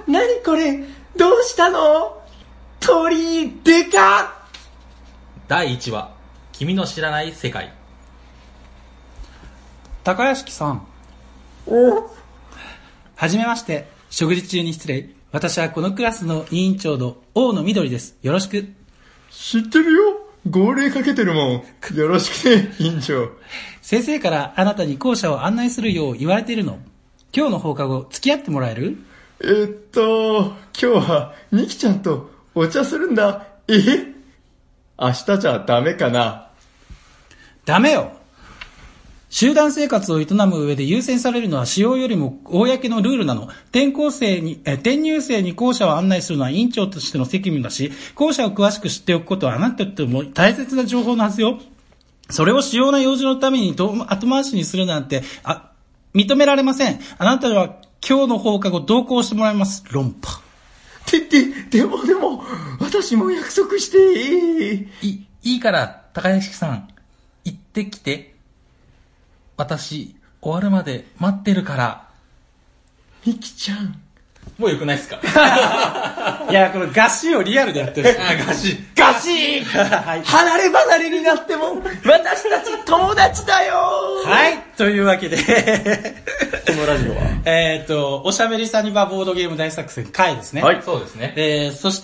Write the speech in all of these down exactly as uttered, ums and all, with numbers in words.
なにこれどうしたの鳥でかっ。 だいいちわ、君の知らない世界。 高屋敷さん。 おはじめまして。食事中に失礼。私はこのクラスの委員長の大野みどりです。よろしく。 知ってるよ。号令かけてるもん。よろしくね、委員長。 先生からあなたに校舎を案内するよう言われているの。今日の放課後付き合ってもらえる？ えー、っと、今日はミキちゃんとお茶するんだ。え？明日じゃダメかな？ ダメよ。集団生活を営む上で優先されるのは使用よりも公のルールなの。転校生に、え、転入生に校舎を案内するのは委員長としての責務だし、校舎を詳しく知っておくことはあなたにとっても大切な情報のはずよ。それを主要な用事のために後回しにするなんて、あ、認められません。あなたは今日の放課後同行してもらいます。論破。 てって、でもでも、私も約束して。 い、いいから、高屋敷さん、行ってきて。私、終わるまで待ってるから。 ミキちゃん。 もうよくないっすか？ いや、このガシをリアルでやってる。 あ、ガシ。 ガシはい、離れ離れになっても、私たち友達だよ。 はい、というわけで、 このラジオは。 えっと、おしゃべりサニバボードゲーム大作戦回ですね。 はい、そうですね。 えー、そして、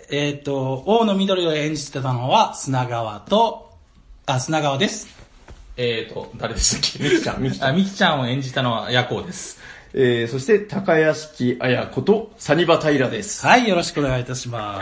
えっと、大野みどりを演じてたのは、砂川と、あ、砂川です。 えーと、誰でしたっけ？ ミキちゃん、ミキちゃん。 あ、ミキちゃんを演じたのはヤコウです。 えー、そして高屋敷彩子とサニバタイラです。 はい、よろしくお願いいたします。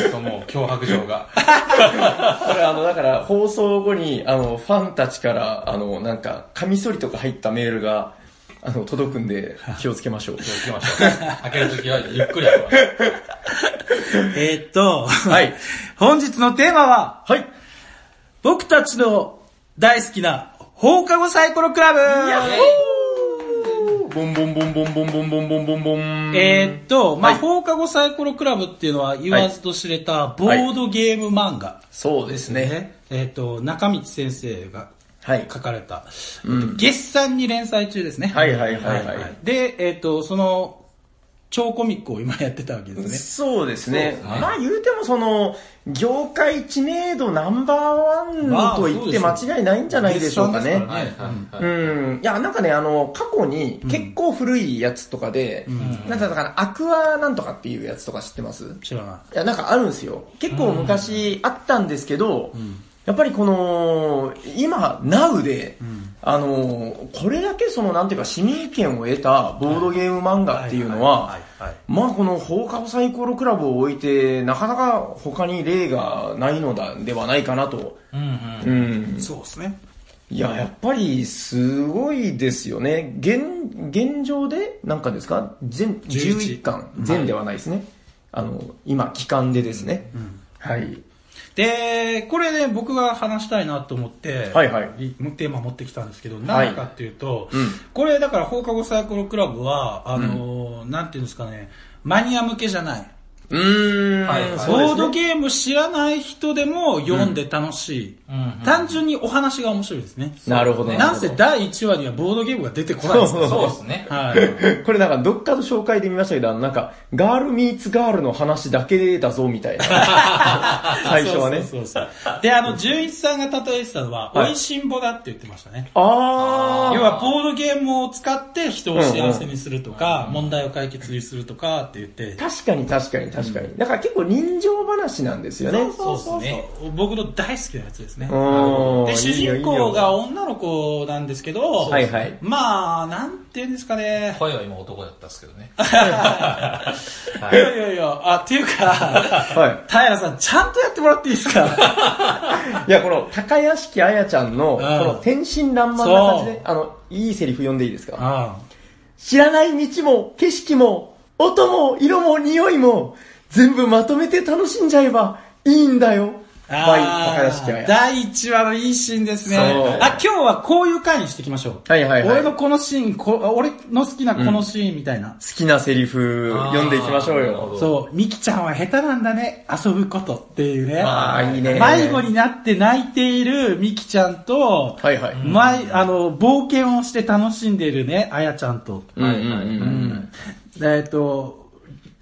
ともう脅迫状が。 これあの、だから放送後に、あの、ファンたちから、あの、なんか、カミソリとか入ったメールが、あの、届くんで、気をつけましょう。 気をつけましょう。開けるときはゆっくり開けましょう。 えーっと、 はい。 本日のテーマは、 はい。 僕たちの大好きな放課後サイコロクラブ。 やっほーボンボンボンボンボンボンボンボンボンボン。 えーっと、まあ、 はい、 放課後サイコロクラブっていうのは言わずと知れたボードゲーム漫画。 そうですね。 えーっと、中道先生がはい。 書かれた、 うんえっと、月産に連載中ですね。 はいはいはいはい。 で、えーっと、その、超コミックを今やってたわけですね。 そうですね。 そうですね。 まあ言うてもその、業界知名度ナンバーワンと言って間違いないんじゃないでしょうかね。 まあ、 はいはいはい。 うん。いや、なんかね、あの、過去に結構古いやつとかで、うん、なんだったかな、アクアなんとかっていうやつとか知ってます？ 知らない。 いや、なんかあるんですよ。結構昔あったんですけど、うん、やっぱりこの、今、ナウで、うん、あの、これだけその、なんていうか、市民権を得たボードゲーム漫画っていうのは、まあこの放課後サイコロクラブを置いて、なかなか他に例がないのだではないかなと。 うんうんうん、そうですね。 いや、やっぱりすごいですよね。現、現状で、なんかですか全、じゅういっかん、全ではないですね。はい、あの、今、期間でですね。うんうん、はい。 で、これね、僕が話したいなと思って、 はいはい。 テーマ持ってきたんですけど、何かっていうと、 はい、うん、 これだから放課後サイコロクラブは、あの、うん、なんていうんですかね、マニア向けじゃない。 うーん、 はい、ボードゲーム知らない人でも読んで楽しい、うんうんうん、単純にお話が面白いですね。 なるほどね。 なんせだいいちわにはボードゲームが出てこないですね。 そうですね。 はい。 これなんかどっかの紹介で見ましたけど、あのなんかガールミーツガールの話だけだぞみたいな。最初はね。 そうそうそうそう。で、あの、純一さんが例えてたのは、はい、美味しんぼだって言ってましたね。 あー。 要はボードゲームを使って人を幸せにするとか、うんうん、問題を解決するとかって言って。 確かに確かに確かに。うん、だから結構人情話なんですよね。 そうそうですね。僕の大好きなやつですね。で、主人公が女の子なんですけど、 はいはい。 まあ、なんて言うんですかね。 声は今男だったんですけどね。 はい、いやいやいや、あ、っていうか、はい。平さん、ちゃんとやってもらっていいですか？ いや、この、高屋敷彩ちゃんの、この天真爛漫な感じで、あの、いいセリフ読んでいいですか？ああ、知らない道も、景色も、音も、色も、匂いも、全部まとめて楽しんじゃえばいいんだよ。バイ、高屋敷彩。 だいいちわのいいシーンですね。あ、今日はこういう回にしていきましょう。 はいはいはい。 俺のこのシーン、こ俺の好きなこのシーンみたいな。うん、 好きなセリフ読んでいきましょうよ。 そう、ミキちゃんは下手なんだね、遊ぶことっていうね。 ああ、いいね。 迷子になって泣いているミキちゃんと、 はいはい。 ま、あの、冒険をして楽しんでいるね、あやちゃんと。 はいはい。うん。 えっと、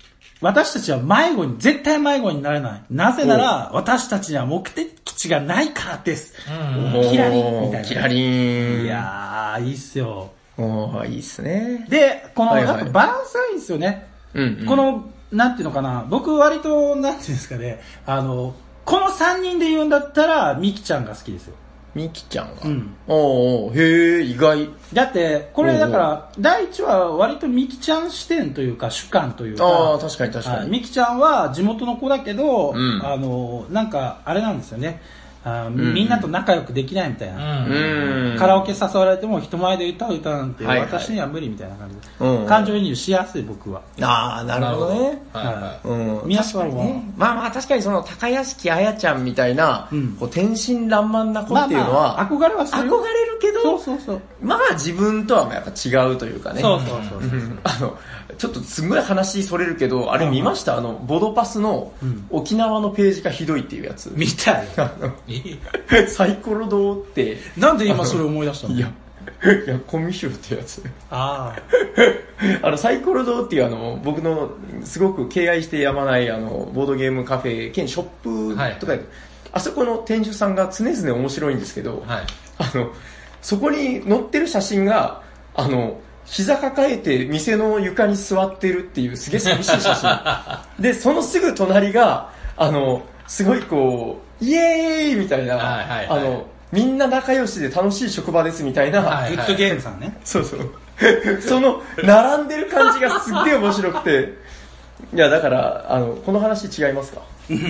私たちは迷子に、絶対迷子になれない。なぜなら、私たちには目的地がないからです。 うん、 キラリンみたいな。 キラリン。 いやー、いいっすよ。 おー、いいっすね。 で、この、 はいはい、 やっぱバランスがいいっすよね。 うんうん、 この、なんていうのかな、僕割と、なんていうんですかね、あの、このさんにんで言うんだったら、ミキちゃんが好きですよ。 ミキちゃんが、 うん、 おー、へー、意外。 だって、これだから、だいいちは割とミキちゃん視点というか、主観というか、 ああ、確かに確かに、 はい。ミキちゃんは地元の子だけど、 うん、 あの、なんか、あれなんですよね。あみんなと仲良くできないみたいな、 うん、 カラオケ誘われても人前で歌う歌なんて、 はいはい、 私には無理みたいな感じで、 うん、 感情移入しやすい僕は。 ああ、なるほどね。 はいはい、 うん、 皆さんは、ね、 まあまあ確かにその高屋敷彩ちゃんみたいな、うん、こう天真爛漫な子っていうのは、まあまあ、 憧れはする憧れるけど、 そうそうそう、 まあ自分とはやっぱ違うというかね。 そうそうそうそう、 うん、あのちょっとすごい話それるけど、あれ見ました、あのボドパスの沖縄のページがひどいっていうやつ。 見たい。 サイコロ堂って。 なんで今それ思い出したの？ いや、いや、コミュ障ってやつ。 ああ。あの、サイコロ堂っていうあの、僕のすごく敬愛してやまないあの、ボードゲームカフェ兼ショップとか、はい、あそこの店主さんが常々面白いんですけど、はい、あの、そこに載ってる写真が、あの、膝抱えて店の床に座ってるっていうすげえ寂しい写真。で、そのすぐ隣が、あの、すごいこう、イエーイみたいな、はいはいはい、あの、みんな仲良しで楽しい職場ですみたいな。 はいはい、グッドゲームさんね。 そうそう。その、並んでる感じがすっげえ面白くて。いや、だから、あの、この話違いますか？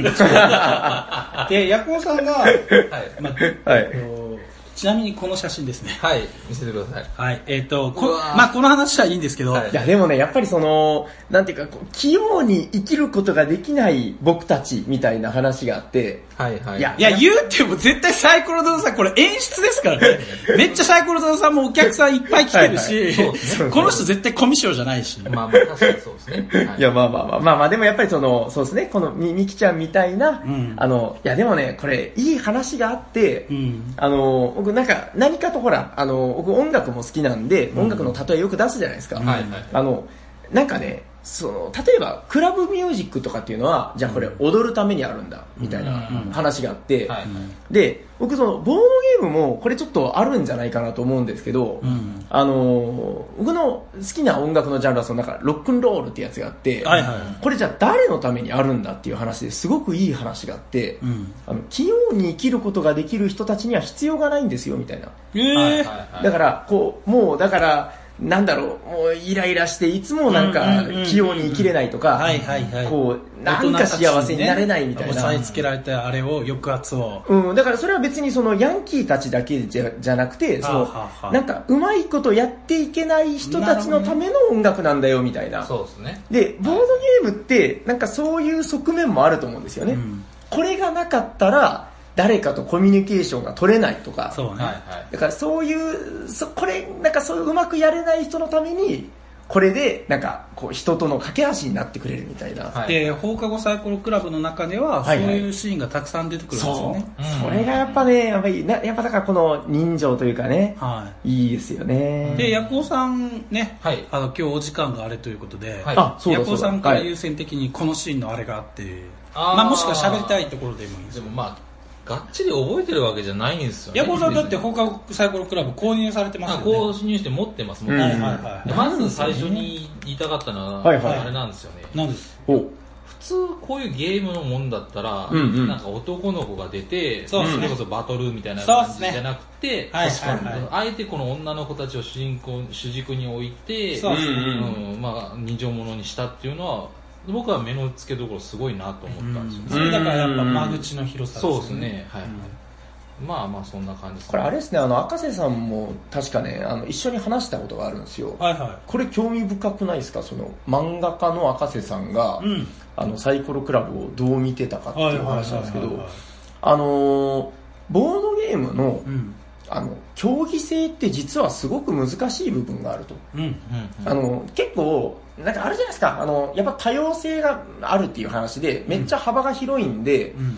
で、ヤコウさんが、はい、まあ、 はい。 ちなみにこの写真ですね。 はい、見せてください。 はい、えっ、ー、と、こまあこの話はいいんですけど、はい、 いやでもね、やっぱりその、なんていうか、こう器用に生きることができない僕たちみたいな話があって、 はいはい。 いや、いや言うても絶対サイコロ堂さん、これ演出ですからね。めっちゃサイコロ堂さんもお客さんいっぱい来てるし、はいはい、この人絶対コミュ障じゃないし。 まあまあ確かにそうですね。はい、 いやまあまあまあまあまあ、でもやっぱりその、そうですね、このみ、みきちゃんみたいな、うん、あの、いやでもね、これいい話があって、うん、あの、僕なんか何かとほら、あの、僕音楽も好きなんで、音楽の例えよく出すじゃないですか。うん、はいはい。あの、なんかね、その、例えば、クラブミュージックとかっていうのは、じゃあこれ踊るためにあるんだ、みたいな話があって、で、僕その、ボードゲームもこれちょっとあるんじゃないかなと思うんですけど、うん、あの、僕の好きな音楽のジャンルは、その、なんか、ロックンロールってやつがあって、はいはい、これじゃあ誰のためにあるんだっていう話ですごくいい話があって、うん、あの、器用に生きることができる人たちには必要がないんですよ、みたいな。 えー、だから、こう、もう、だから、なんだろう、もうイライラしていつもなんか器用に生きれないとか、こう、なんか幸せになれないみたいな。 押さえつけられたあれを、抑圧を。 うん、だからそれは別にそのヤンキーたちだけじゃじゃなくて、その、なんかうまいことやっていけない人たちのための音楽なんだよみたいな。 そうですね。 で、ボードゲームってなんかそういう側面もあると思うんですよね。うん、これがなかったら、誰かとコミュニケーションが取れないとか。 そうね。 だからそういう、そこれ、なんかそういううまくやれない人のために、これで、なんか、こう、人との架け橋になってくれるみたいな。 はい、で、放課後サイコロクラブの中では、そういうシーンがたくさん出てくるんですよね。 はいはい、そう。それがやっぱね、やっぱり、やっぱだからこの人情というかね、はい、いいですよね。 で、ヤコウさんね、はい、あの、今日お時間があれということで、 はい、あ、そうだそうだ。 ヤコウさんから優先的にこのシーンのあれがあって、はい、まあもしくは喋りたいところでもいいです。 でもまあ、がっちり覚えてるわけじゃないんですよね。 ヤコウさんだって放課後サイコロクラブ購入されてますよね。 購入して持ってますもんね。はいはいはい、まず最初に言いたかったのは、はいはい、あれなんですよね。 何です？ 普通こういうゲームのもんだったら、うんうん、なんか男の子が出て、それこそバトルみたいな感じじゃなくて、はいはいはい、あえてこの女の子たちを主人公主軸に置いて、そうですね、うん、まあ人情者にしたっていうのは。僕は目の付けどころすごいなと思ったんですよ、ね、 それだからやっぱ間口の広さですね。 そうですね、はい、うん、まあまあそんな感じです、ね、 これあれですね、あの赤瀬さんも確かね、あの一緒に話したことがあるんですよ、はいはい、これ興味深くないですか？その漫画家の赤瀬さんが、うん、あのサイコロクラブをどう見てたかっていう話なんですけど、あのー、ボードゲームの、うん、あの競技性って実はすごく難しい部分があると、うんうんうん、あの結構なんかあるじゃないですか、あのやっぱ多様性があるっていう話でめっちゃ幅が広いんで、うん、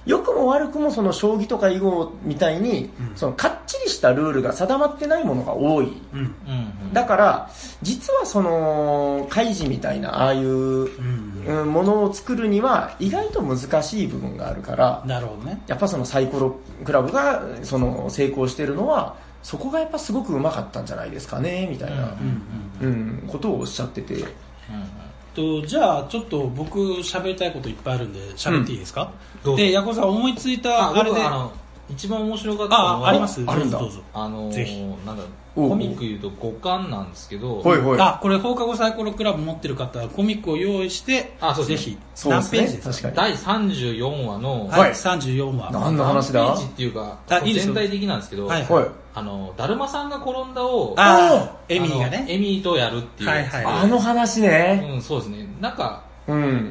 良くも悪くもその将棋とか囲碁みたいに、うん、そのかっちりしたルールが定まってないものが多い。うん、だから、実はその、カイジみたいな、ああいう、うん、ものを作るには、意外と難しい部分があるから、 なるほどね。 やっぱそのサイコロクラブが、その、成功してるのは、そこがやっぱすごくうまかったんじゃないですかね、みたいな、うん、うん、ことをおっしゃってて。うんとじゃあちょっと僕喋りたいこといっぱいあるんで喋っていいですか、うん、でヤコさん思いついたあれであの一番面白かったのはあありますあるんだどうぞあのぜひなんだコミック言うとごかんなんですけど、 ほいほいあこれ放課後サイコロクラブ持ってる方はコミックを用意してあそうぜひ何ページですかだいさんじゅうよんわの、 はい、さんじゅうよんわ何の話だ何ページっていうか全体的なんですけど、 はいはい、 あのだるまさんが転んだをあエミーがねエミーとやるっていうやつ、 はいはい、あの話ねうんそうですねなんか、 うん、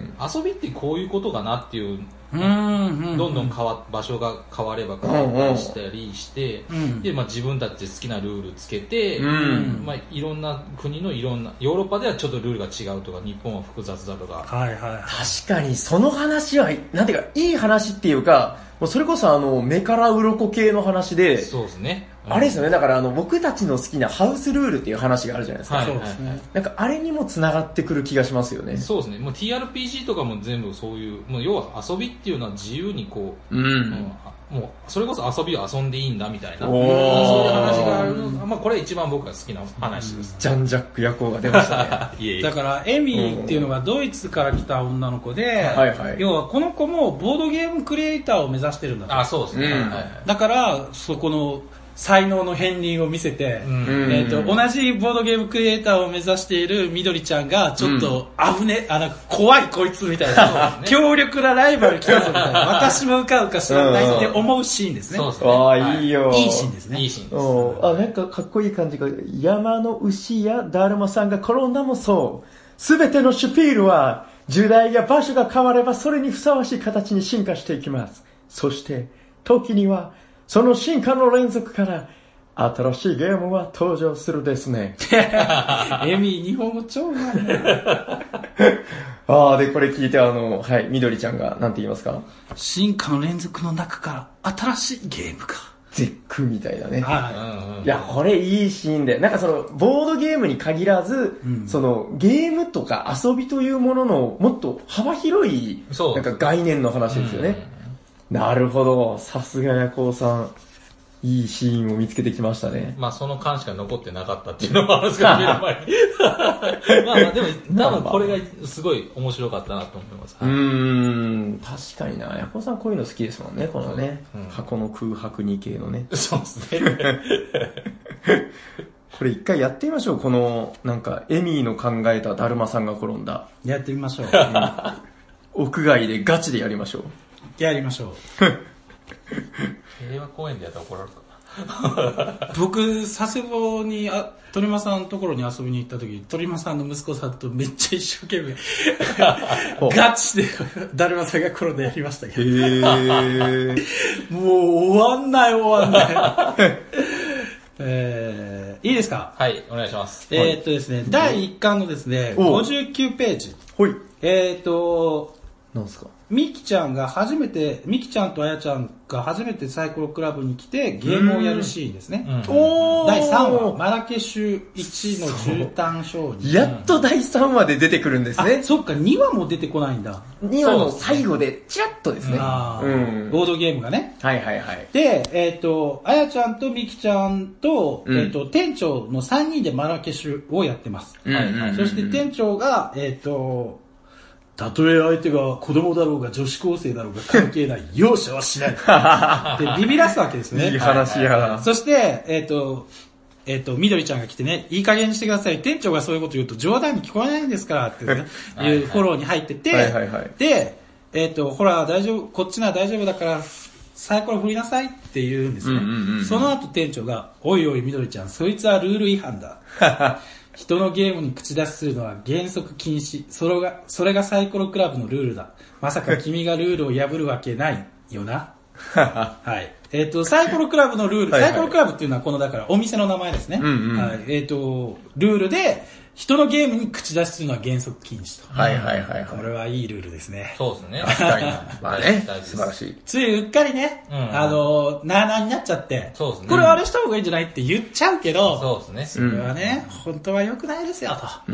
遊びってこういうことかなっていううんうんうん、 どんどん変わ場所が変われば変わったりしたりして、うんうん、でまあ、自分たちで好きなルールつけて、うんまあ、いろんな国のいろんなヨーロッパではちょっとルールが違うとか日本は複雑だとか、 はいはいはい、 確かにその話はなんていうかいい話っていうかもうそれこそあの目から鱗系の話でそうですね、 うん、あれですよねだからあの僕たちの好きなハウスルールっていう話があるじゃないですか、 はいはいはい、 なんかあれにもつながってくる気がしますよね。 そうですねもう ティーアールピージー とかも全部そういうもう要は遊びっていうのは自由にこう、うんうんもうそれこそ遊びを遊んでいいんだみたいなそういう話があるの、まあ、これ一番僕が好きな話です、 うん、ジャン・ジャック・ヤコウが出ましたねいえいえだからエミーっていうのがドイツから来た女の子で、はいはい、要はこの子もボードゲームクリエイターを目指してるんだとあそうですね、うんはい、 だからそこの才能の片鱗を見せて、うんえー、と同じボードゲームクリエイターを目指しているみどりちゃんがちょっと危ね、うん、あなんか怖いこいつみたいな、ね、強力なライバル来たぞみたいな私もうかうか知らないって思うシーンですね。 そうですねああいいよいいシーンですね。 いいシーンです、 あなんかかっこいい感じが山の牛やだるまさんが転んだもそうすべてのシュピールは時代や場所が変わればそれにふさわしい形に進化していきます。そして時にはその進化の連続から新しいゲームは登場するですね。 エミ日本語超うまいね。 ああでこれ聞いてあのはいみどりちゃんがなんて言いますか。 進化の連続の中から新しいゲームか。 絶句みたいなね。 はい。 いやこれいいシーンでなんかそのボードゲームに限らず、うん、そのゲームとか遊びというもののもっと幅広いなんか概念の話ですよね。なるほどさすがヤコウさん。いいシーンを見つけてきましたね。 まあその間しか残ってなかったっていうのもあるんですけど、目の前に。まあまあでも多分これがすごい面白かったなと思います。 うーん、確かにな。ヤコさんこういうの好きですもんね、このね。うん、箱の空白に系のね。 そうですね。 これ一回やってみましょう。この、なんか、エミーの考えただるまさんが転んだ。 やってみましょう。 うん、屋外でガチでやりましょう。 やりましょう。 平和公園でやったら怒られるかな。僕、佐世保にあ鳥間さんのところに遊びに行った時、鳥間さんの息子さんとめっちゃ一生懸命ガチでだるまさんが転んでやりましたけど。へもう終わんない終わんない。えー、いいですか？ はい、お願いします。 えー、っとですね、だいいっかんのですね、ごじゅうきゅうページ。 はい。 えー、っと、 なんすか？ ミキちゃんが初めて、ミキちゃんとあやちゃんが初めてサイコロクラブに来てゲームをやるシーンですね。おーだいさんわ、マラケシュいちの絨毯商人。 やっとだいさんわで出てくるんですね。 あ、そっか、にわも出てこないんだ。 にわの最後でチラッとですね。 あうん、ボードゲームがね。 はいはいはい。 で、えっ、ー、と、あやちゃんとミキちゃんと、うん、えっ、ー、と、店長のさんにんでマラケシュをやってます。はいはい。そして店長が、えっ、ー、と、たとえ相手が子供だろうが女子高生だろうが関係ない。容赦はしない。で、ビビらすわけですね。 いい話や。はいはい、 そして、えっ、ー、と、えっ、ー、と、みどりちゃんが来てね、いい加減にしてください。店長がそういうこと言うと冗談に聞こえないんですからってね、いうフォローに入ってて、はいはいはい、で、えっ、ー、と、ほら、大丈夫、こっちなら大丈夫だから、サイコロ振りなさいって言うんですね。うんうんうん、その後店長が、おいおいみどりちゃん、そいつはルール違反だ。人のゲームに口出しするのは原則禁止。それが、それがサイコロクラブのルールだ。まさか君がルールを破るわけないよな。はい。 えっ、ー、と、サイコロクラブのルール、はいはい、サイコロクラブっていうのはこの、だからお店の名前ですね。 うんうん、 はい。えっ、ー、と、ルールで、人のゲームに口出しするのは原則禁止と。 はいはいはい、はい。 これはいいルールですね。 そうですね。 確かに。まあね、素晴らしい。 ついうっかりね、うん、あの、なーなーになっちゃって、 そうですね。 これあれした方がいいんじゃないって言っちゃうけど、 そうですね。 それはね、うん、本当は良くないですよと。 うん。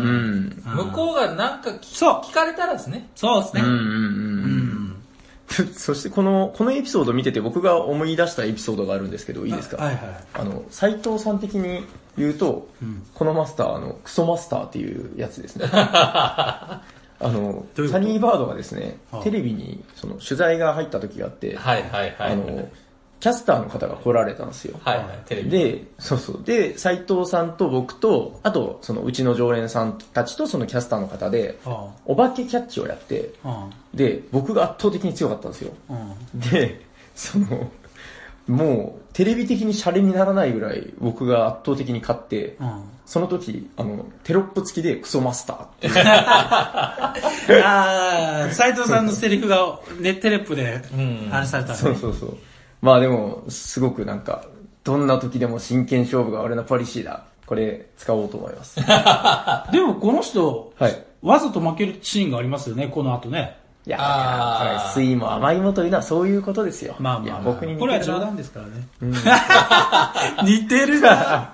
向こうがなんか聞かれたらですね。 そうですね。 うんうんうん。うんそしてこの、このエピソード見てて僕が思い出したエピソードがあるんですけど、いいですか？ はいはい。 あの、斉藤さん的に言うと、うん、このマスター、あの、クソマスターっていうやつですね。あの、サニーバードがですね、テレビにその取材が入った時があって、 はいはいはい。 あの、キャスターの方が来られたんですよ。 はいはい、テレビ。 で、そうそう。で、斉藤さんと僕と、あと、そのうちの常連さんたちとそのキャスターの方で、はあ、お化けキャッチをやって、はあ、で、僕が圧倒的に強かったんですよ。はあ、で、その、もう、テレビ的にシャレにならないぐらい僕が圧倒的に勝って、はあ、その時、あの、テロップ付きでクソマスターって。 ああ、斉藤さんのセリフが、ね、テレップで、あれされた、ね、 そうそうそう。まあでも、すごくなんか、どんな時でも真剣勝負が俺のポリシーだ。これ、使おうと思います。 でもこの人、はい、わざと負けるシーンがありますよね、この後ね。 いや、だから、酸いも甘いもというのはそういうことですよ。 まあまあ、まあ、 僕に似てる。 これは冗談ですからね。うん、似てるなって、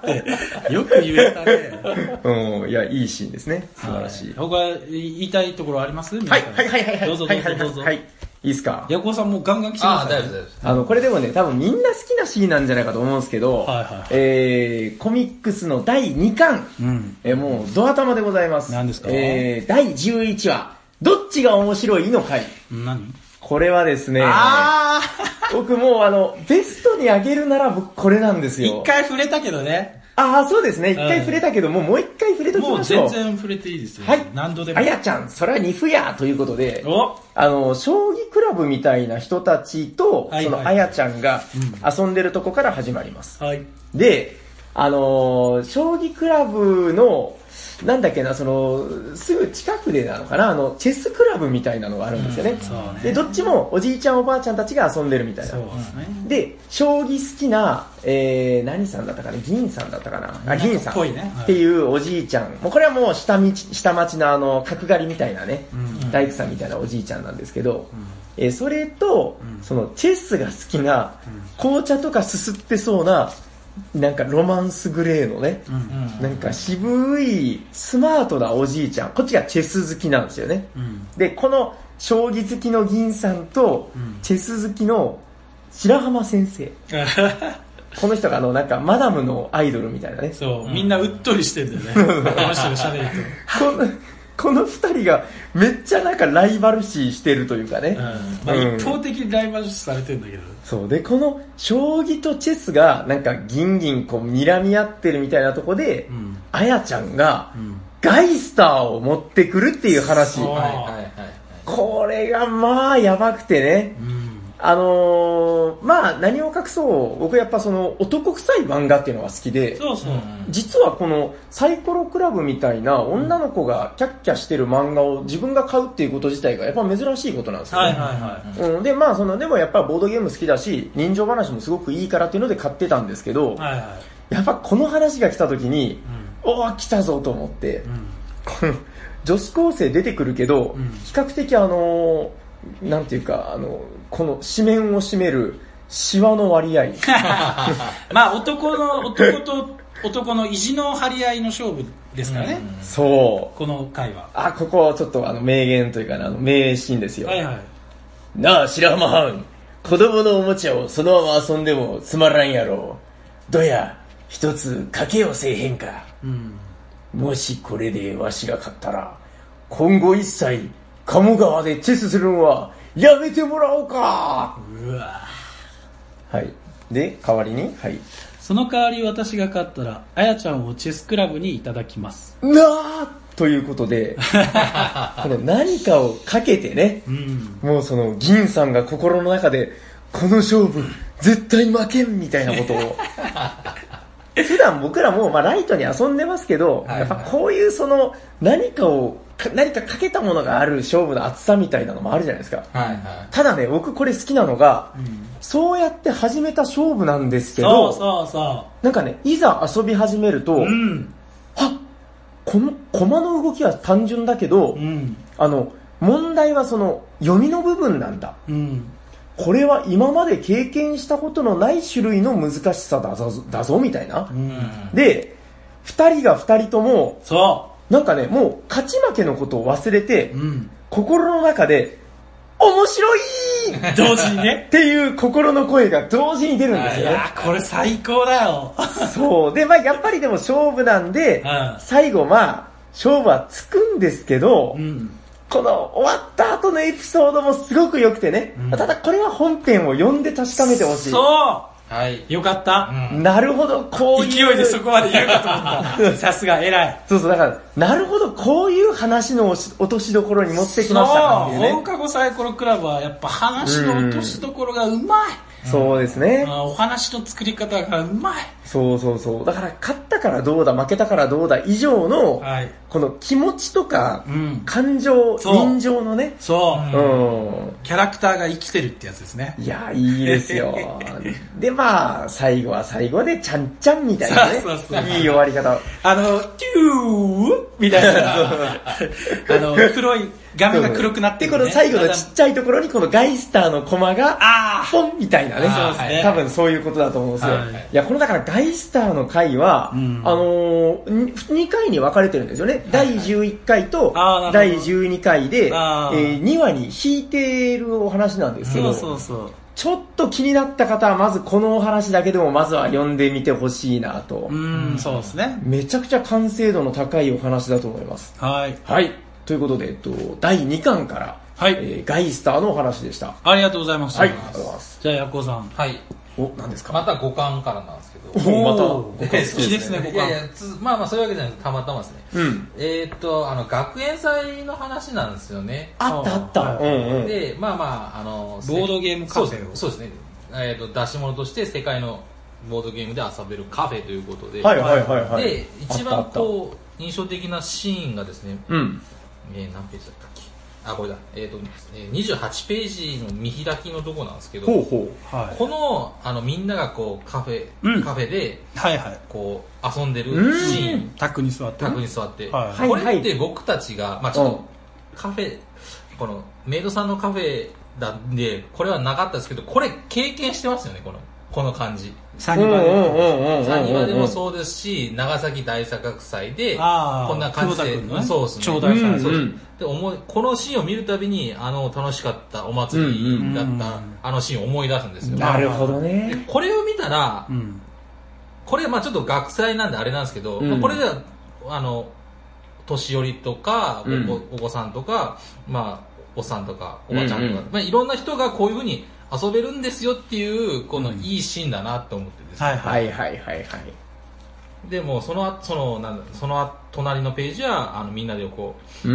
よく言えたね。 うん、いや、いいシーンですね。素晴らしい。 他言いたいところあります？ はい、はいはいはいはい。 どうぞどうぞどうぞ。 はい。いいですか？ ヤコウさんもうガンガン来てください、ね。 あ、大丈夫大丈夫。 あの、これでもね、多分みんな好きなシーンなんじゃないかと思うんですけど、 はいはいはい、 えー、コミックスのだいにかん、うん、えー、もう、ド頭でございます。 何ですか？ えー、だいじゅういちわ、どっちが面白いの回。 何？ これはですね、 あ僕もうあの、ベストにあげるなら僕これなんですよ。 一回触れたけどね。 ああ、そうですね。一回触れたけど、もうもう一回触れときましょう。 もう全然触れていいですよ。 はい。 何度でも。 あやちゃん、それはニフやということで、 おあの、将棋クラブみたいな人たちと、はいはい、そのあやちゃんが遊んでるとこから始まります。 はい。 で、あの、将棋クラブの、なんだっけな、その、すぐ近くでなのかな、あの、チェスクラブみたいなのがあるんですよね。うん、そうね。で、どっちもおじいちゃんおばあちゃんたちが遊んでるみたいな。 そうですね。 で、将棋好きな、えー、何さんだったかな、銀さんだったかな、あ、銀さん。 ぽいね。 っていうおじいちゃん。もうこれはもう下道、下町のあの、角刈りみたいなね、うん、大工さんみたいなおじいちゃんなんですけど、うん、えー、それと、うん、その、チェスが好きな、紅茶とかすすってそうな、なんかロマンスグレーのね、うんうん、なんか渋いスマートなおじいちゃん、こっちがチェス好きなんですよね、うん、でこの将棋好きの銀さんと、うん、チェス好きの白浜先生この人があのなんかマダムのアイドルみたいなね、 そう、うん、みんなうっとりしてんだよねこの人が喋るとこのこの二人がめっちゃなんかライバル視してるというかね、うんまあ、一方的にライバル視されてるんだけど、 そうでこの将棋とチェスがなんかギンギンこう睨み合ってるみたいなとこで、うん、あやちゃんがガイスターを持ってくるっていう話、はいはいはい、これがまあやばくてね、うん、あのー、まあ何を隠そう僕やっぱその男臭い漫画っていうのが好きで、 そうそう、 実はこのサイコロクラブみたいな女の子がキャッキャしてる漫画を自分が買うっていうこと自体がやっぱ珍しいことなんですよね、はいはいはい、うん、でまあそのでもやっぱボードゲーム好きだし人情話もすごくいいからっていうので買ってたんですけど、はいはい、やっぱこの話が来た時に、うん、おー来たぞと思って、うん、この女子高生出てくるけど、うん、比較的あのー、なんていうかあのこの紙面を占めるシワの割合まあ男の男と男の意地の張り合いの勝負ですからね、 うん、そうこの回はあここちょっとあの名言というか、ね、あの名シーンですよ、 はいはい、 なあ白浜藩子供のおもちゃをそのまま遊んでもつまらんやろどや一つ賭けをせえへんか、うん、もしこれでわしが勝ったら今後一切鴨川でチェスするのはやめてもらおうか。 うわはいで代わりにはいその代わり私が勝ったらあやちゃんをチェスクラブにいただきますなあということでこの何かをかけてね、うん、もうその銀さんが心の中でこの勝負絶対負けんみたいなことを普段僕らもまあライトに遊んでますけど、はいはい、やっぱこういうその何かを何かかけたものがある勝負の厚さみたいなのもあるじゃないですか。 はいはい。 ただね、僕これ好きなのが、うん、そうやって始めた勝負なんですけど、 そうそうそう。 なんかね、いざ遊び始めると、うん、はっ、この駒の動きは単純だけど、うん、あの、問題はその読みの部分なんだ。うん、これは今まで経験したことのない種類の難しさだぞ、だぞみたいな。うん、で、二人が二人とも、 そう。 なんかね、もう勝ち負けのことを忘れて、うん、心の中で、面白い同時にねっていう心の声が同時に出るんですよね。 いやこれ最高だよ。 そう。で、まあやっぱりでも勝負なんで、うん、最後まあ、勝負はつくんですけど、うん、この終わった後のエピソードもすごく良くてね、うん、ただこれは本編を読んで確かめてほしい。 そうはい。よかった。 うん、なるほど、こういう。 勢いでそこまで言うかと思った。さすが、偉い。 そうそう、だから、なるほど、こういう話の落としどころに持ってきましたかっていうね。 放課後サイコロクラブはやっぱ話の落としどころがうまい。 うん、そうですね、 うん。お話の作り方がうまい。 そうそうそう。だから、勝ったからどうだ、負けたからどうだ以上の、はい、この気持ちとか、うん、感情、人情のね。 そう、うん。キャラクターが生きてるってやつですね。 いや、いいですよ。で、まあ、最後は最後で、ちゃんちゃんみたいなね。そうそうそういい終わり方。 あの、テューみたいな。あの、黒い、画面が黒くなってる、ね。で、この最後のちっちゃいところに、このガイスターのコマが、あーポンみたいなね。そうですね。多分そういうことだと思うんですよ。はい、いや、このだからガイスターの回は、うん、あのー、にかいに分かれてるんですよね。はいはい、だいじゅういっかいと、だいじゅうにかいで、えー、にわに引いているお話なんですけど、 そうそうそう。 ちょっと気になった方は、まずこのお話だけでもまずは読んでみてほしいなと。 うん、そうですね。 めちゃくちゃ完成度の高いお話だと思います。 はい。 はい。ということで、えっと、だいにかんから、はいえー、ガイスターのお話でした。 ありがとうございます。 はい、ありがとうございます。 じゃあ、ヤッコーさん。 はい。 お、何ですかまたごかんからなんですけど。 おまた、 好きですね、ごかん。いやいや、 まあまあそういうわけじゃなくて、たまたまですね。うん。えー、っと、あの、学園祭の話なんですよね。 あったあった。うんうん。 で、まあまあ、あの、 ボードゲームカフェを。 そうですね。えー、っと、出し物として世界のボードゲームで遊べるカフェということで。 はいはいはいはい。 で、一番こう、印象的なシーンがですね、うん。えー、何ページだったっけあ、これだ。えっ、ー、と、にじゅうはちページの見開きのとこなんですけど、ほうほうはい、この、あの、みんながこう、カフェ、うん、カフェで、はいはい、こう、遊んでるシーン。 タックに座って。 タックに座って。はい、これって僕たちが、まあちょっと、カフェ、この、メイドさんのカフェなんで、これはなかったですけど、これ経験してますよね、この、この感じ。 サニバで。 サニバでもそうですし、長崎大作学祭で、こんな感じで、 ね、 そうですね。 頂戴祭、うん、 そうです。で思い、このシーンを見るたびに、あの楽しかったお祭りだった、あのシーンを思い出すんですよ。 なるほどね。 でこれを見たら、うん、これまあちょっと学祭なんであれなんですけど、うんまあ、これでは、あの、年寄りとか、うん、お, お子さんとか、まあ、おっさんとか、おばちゃんとか、うんうんまあ、いろんな人がこういうふうに遊べるんですよっていう、このいいシーンだなと思ってですね。 はいはいはいはいはい。 でもそのそのなんその隣のページはあのみんなでこう、うん、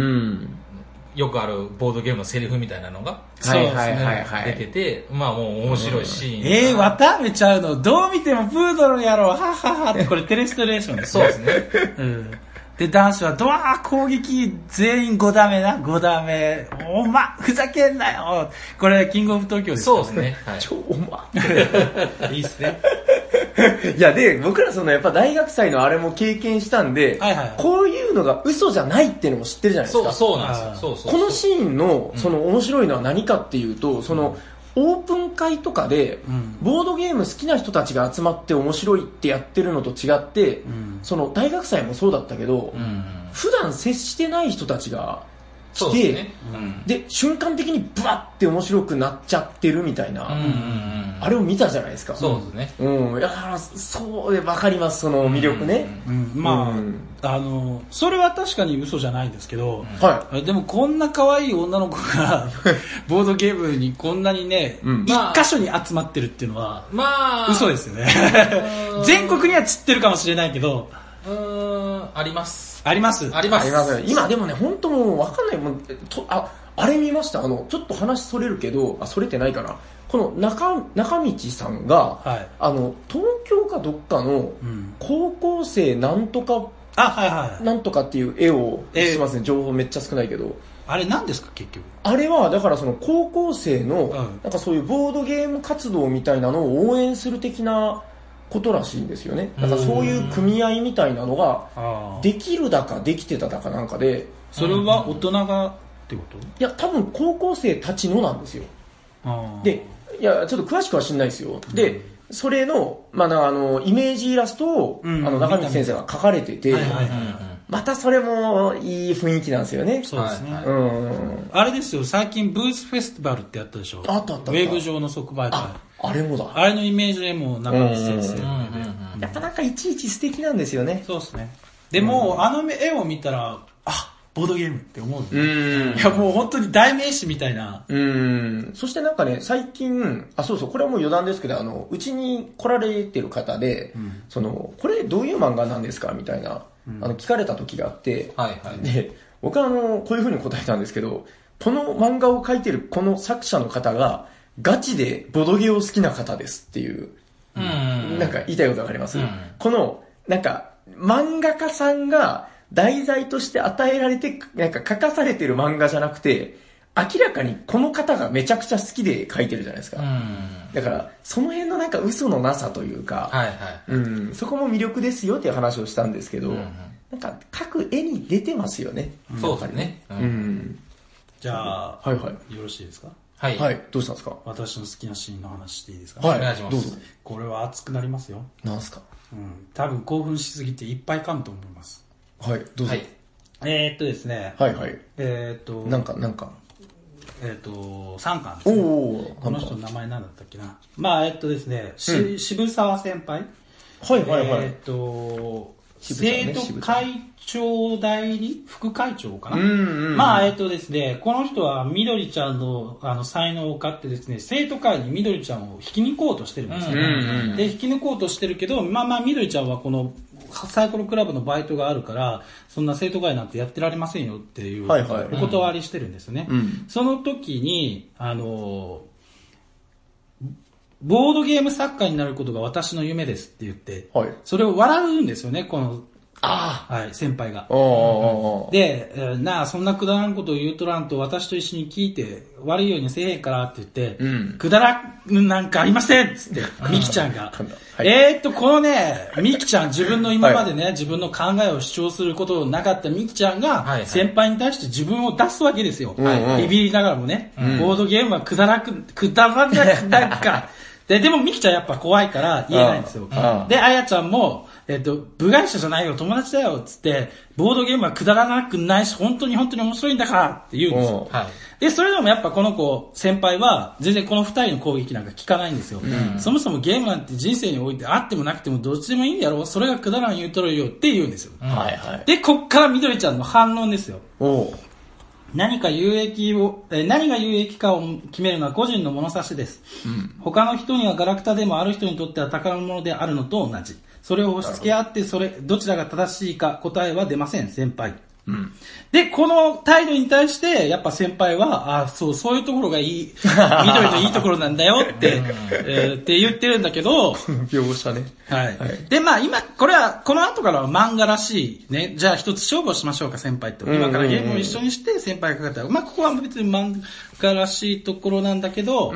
よくあるボードゲームのセリフみたいなのがはいはいはいはい出てて、まあもう面白いシーン、 うん、えー、綿めちゃうのどう見てもプードルやろはははってこれテレストレーションですそうですね、 うんで、男子は、ドワー攻撃全員ごダメな、ごダメ。おま、ふざけんなよ。これ、キングオブ東京です、 ね。そうですね。 はい、超おま。 いいっすね。 いや、で、僕らその、やっぱ大学祭のあれも経験したんで、はいはいはい、こういうのが嘘じゃないっていうのも知ってるじゃないですか。 そう、そうなんですよ。そうそうそうこのシーンの、その面白いのは何かっていうと、その、うんオープン会とかで、ボードゲーム好きな人たちが集まって面白いってやってるのと違って、うん、その大学祭もそうだったけど、うん、普段接してない人たちが来て、で、ねうん、で、瞬間的にブワッて面白くなっちゃってるみたいな、うんうんうん、あれを見たじゃないですか。 そうですね。 うん。いやそうでわかります、その魅力ね。 うんうん、まあ、うん、あの、それは確かに嘘じゃないんですけど、はい。でもこんな可愛い女の子が、ボードゲームにこんなにね、うん、一箇所に集まってるっていうのは、まあ、嘘ですよね。全国には散ってるかもしれないけど、 うーん、あります。 ありますあります。 あります。今でもね、本当もうわかんない。もうとあ、あれ見ましたあの、ちょっと話それるけど、あ、それてないかな。この中、中道さんが、はい、あの、東京かどっかの、高校生なんとかあ、はいはい。 なんとかっていう絵を、すいません、情報めっちゃ少ないけど。 あれ何ですか、結局。 あれは、だからその高校生の、 うん、 なんかそういうボードゲーム活動みたいなのを応援する的なことらしいんですよね。だからそういう組合みたいなのが、できるだかできてただかなんかで。 それは大人がってこと？ いや、多分高校生たちのなんですよ。で、いや、ちょっと詳しくは知んないですよ。で、それの、まあ、あの、イメージイラストを、うん、あの、中道先生が描かれてて、またそれもいい雰囲気なんですよね。 そうですね。 うん。 あれですよ、最近ブースフェスティバルってやったでしょ。 あったあった。 ウェブ上の即売会。 あ、あれもだ。 あれのイメージでも中道先生の絵で。 やっぱなんかいちいち素敵なんですよね。 そうですね。でも、うん、あの絵を見たら、あ、ボードゲームって思う。 うん。 いや、もう本当に代名詞みたいな。 うん。そしてなんかね、最近、あ、そうそう、これはもう余談ですけど、あの、うちに来られてる方で、うん、その、これどういう漫画なんですかみたいな、うん、あの、聞かれた時があって、 はいはい。 で、僕はあの、こういう風に答えたんですけど、この漫画を描いてるこの作者の方が、ガチでボドゲを好きな方ですっていう、 うん、 なんか言いたいことわかります、うん、この、なんか、漫画家さんが、題材として与えられて、なんか書かされてる漫画じゃなくて、明らかにこの方がめちゃくちゃ好きで書いてるじゃないですか。 うん、 だから、その辺のなんか嘘のなさというか、 はいはい、 うん、そこも魅力ですよっていう話をしたんですけど、うん、なんか書く絵に出てますよね。 そうですね。 うん。 じゃあ、 はいはい。 よろしいですか？ はい。はい。どうしたんですか？ 私の好きなシーンの話していいですか？ はい。 お願いします。 どうぞ。 これは熱くなりますよ。 なんすか？ うん。多分興奮しすぎていっぱい噛むと思います。 はい、どうぞ。はい、 えー、っとですね。 はいはい。 えー、っと。 なんか、なんか。 えー、っと、さんかんですね。 おー。 この人の名前なんだったっけな。まあ、えー、っとですね、し、うん、渋沢先輩。 はいはいはい。 えー、っと、生徒会長代理副会長かな、 うんうんうん、 まあ、えっとですね、この人はみどりちゃんのあの才能を買ってですね、生徒会にみどりちゃんを引き抜こうとしてるんですよね。 うんうんうん、 で、引き抜こうとしてるけど、まあまあみどりちゃんはこのサイコロクラブのバイトがあるから、そんな生徒会なんてやってられませんよっていう、 はいはい、 お断りしてるんですよね。 うん、 その時に、あの、ボードゲーム作家になることが私の夢ですって言って、 はい、 それを笑うんですよね、この、 あはい、先輩が。 おーで、なあ、そんなくだらんことを言うとらんと私と一緒に聞いて悪いようにせえへんからって言って、 うん、 くだらんなんかありませんっつって、ミキちゃんが。はい、えーっと、このね、ミキちゃん、自分の今までね、はい、自分の考えを主張することなかったミキちゃんが、先輩に対して自分を出すわけですよ。はいはい、ビビりながらもね、うん、ボードゲームはくだらく、くだらなくなるか。で、でもミキちゃんやっぱ怖いから言えないんですよ。で、あやちゃんも、えっと、部外者じゃないよ、友達だよ、つって、ボードゲームはくだらなくないし、本当に本当に面白いんだからって言うんですよ。はい、で、それでもやっぱこの子、先輩は、全然この二人の攻撃なんか効かないんですよ。うん、そもそもゲームなんて人生においてあってもなくてもどっちでもいいんだろう、それがくだらん言うとるよって言うんですよ。 うん、はいはい。 で、こっからみどりちゃんの反論ですよ。 お何か有益を、え何が有益かを決めるのは個人の物差しです。うん、他の人にはガラクタでもある人にとっては宝物であるのと同じ。それを押し付け合って、それ、どちらが正しいか答えは出ません、先輩。うん、で、この態度に対して、やっぱ先輩は、あ、そう、そういうところがいい、緑のいいところなんだよって、えー、って言ってるんだけど、 描写ね。 はい。はい、で、まあ今、これは、この後からは漫画らしい、ね、じゃあ一つ勝負をしましょうか、先輩と。今からゲームを一緒にして、先輩がかかった。まあここは別に漫画らしいところなんだけど、 うんうん、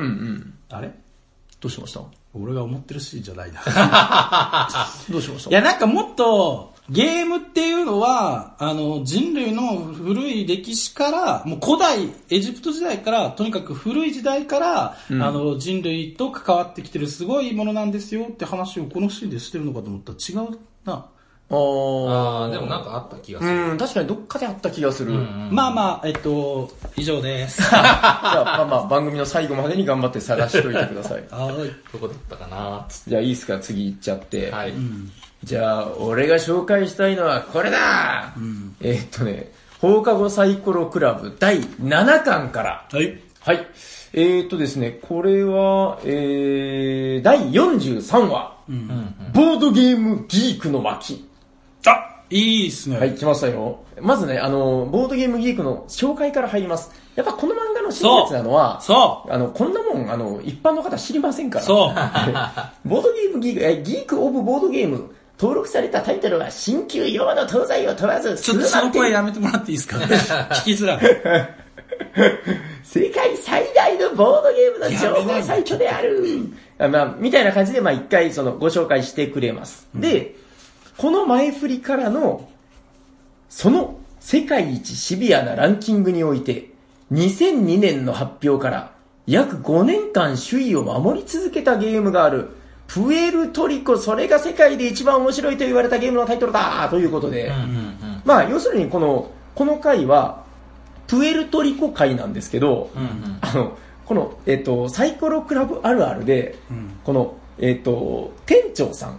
あれどうしました？ 俺が思ってるシーンじゃないな。 どうしました？ いや、なんかもっと、ゲームっていうのは、あの、人類の古い歴史から、もう古代、エジプト時代から、とにかく古い時代から、うん、あの、人類と関わってきてるすごいものなんですよって話をこのシーンでしてるのかと思ったら違うな。 ああ、でもなんかあった気がする。 うん、確かにどっかであった気がする。うんうん、 まあまあ、えっと、以上です。 じゃあ、まあまあ、番組の最後までに頑張って探しといてください。 はい。どこだったかな。 じゃあいいっすか、次行っちゃって。 はい。うん、 じゃあ、俺が紹介したいのはこれだ、うん、えー、っとね、放課後サイコロクラブだいななかんから。 はい。 はい。えー、っとですね、これは、えー、だいよんじゅうさんわ。うんうんうん、ボードゲームギークの巻。 あ、いいっすね。 はい、来ましたよ。まずね、あの、ボードゲームギークの紹介から入ります。やっぱこの漫画の真実なのは、 そう。 あの、こんなもん、あの、一般の方知りませんから。 そう。 ボードゲームギーク、え、ギークオブボードゲーム、 登録されたタイトルは新旧洋の東西を問わず、 ちょっとその声やめてもらっていいですか聞きづらい。 世界最大のボードゲームの情報サイトである。まあ、みたいな感じで、まあ一回そのご紹介してくれます。うん、で、この前振りからの、その世界一シビアなランキングにおいて、にせんにねんの発表から約ごねんかん首位を守り続けたゲームがある。プエルトリコ、それが世界で一番面白いと言われたゲームのタイトルだということで、うんうんうん、まあ要するにこの、この回は、プエルトリコ回なんですけど、うんうん、あの、この、えっと、サイコロクラブあるあるで、うん、この、えっと、店長さん、うん、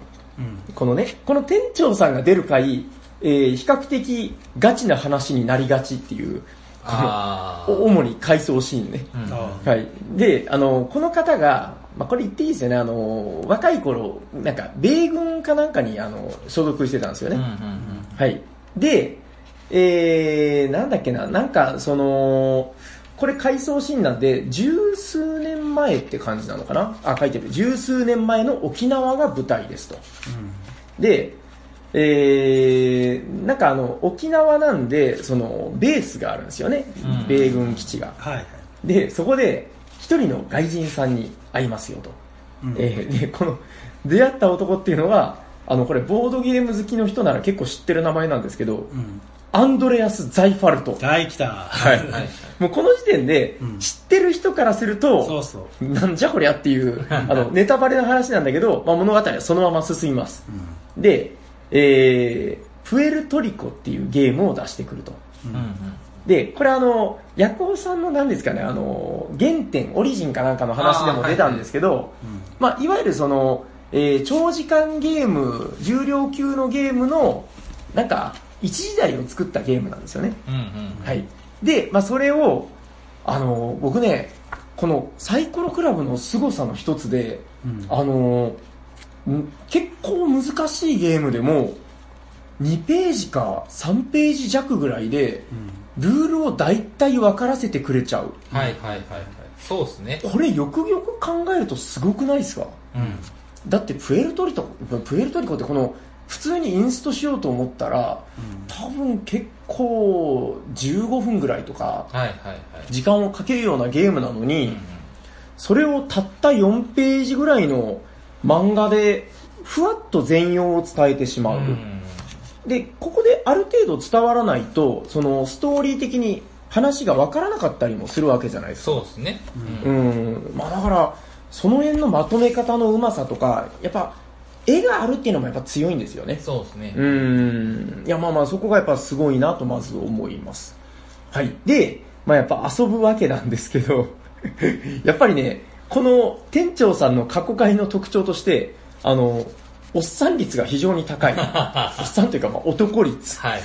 このね、この店長さんが出る回、えー、比較的ガチな話になりがちっていう、あ主に回想シーンね、うん。はい。で、あの、この方が、まあ、これ言っていいですよね、あの、若い頃、なんか、米軍かなんかに、あの、所属してたんですよね。うんうんうん、はい。で、えー、なんだっけな、なんか、その、これ回想シーンなんで、十数年前って感じなのかなあ、書いてる。十数年前の沖縄が舞台ですと。うん、で、えー、なんかあの、沖縄なんで、その、ベースがあるんですよね。うん、米軍基地が。はい。で、そこで、一人の外人さんに会いますよと。うん、えー、で、この、出会った男っていうのが、あの、これ、ボードゲーム好きの人なら結構知ってる名前なんですけど、うん、アンドレアス・ザイファルト。 はい、来た。 はい。もうこの時点で、知ってる人からすると、うん、そうそう。なんじゃこりゃっていう、あの、ネタバレの話なんだけど、まあ、物語はそのまま進みます。うん、で、えー、プエルトリコっていうゲームを出してくると。うんうん、で、これあの、ヤコウさんの何ですかね、あの、原点、オリジンかなんかの話でも出たんですけど、はいはい、まあ、いわゆるその、えー、長時間ゲーム、重量級のゲームの、なんか、一時代を作ったゲームなんですよね。うんうんうん、はい。で、まあ、それを、あの、僕ね、このサイコロクラブの凄さの一つで、うん、あの、結構難しいゲームでも、にページかさんページ弱ぐらいで、うん、ルールを大体分からせてくれちゃう。 はいはいはいはい。そうですね。 これよくよく考えるとすごくないですか？うん。だってプエルトリコ、プエルトリコってこの、普通にインストしようと思ったら、うん、多分結構じゅうごふんぐらいとか、はいはいはい、時間をかけるようなゲームなのに、うんうん、それをたったよんページぐらいの漫画で、ふわっと全容を伝えてしまう。うんうん、で、ここである程度伝わらないと、そのストーリー的に話がわからなかったりもするわけじゃないですか。 そうですね。 うん。うん、まあだから、その辺のまとめ方のうまさとか、やっぱ、絵があるっていうのもやっぱ強いんですよね。 そうですね。 うーん。いや、まあまあそこがやっぱすごいなとまず思います。はい。で、まあやっぱ遊ぶわけなんですけど、やっぱりね、この店長さんの過去回の特徴として、あの、おっさん率が非常に高い。おっさんというかまあ男率。はいはい、はい。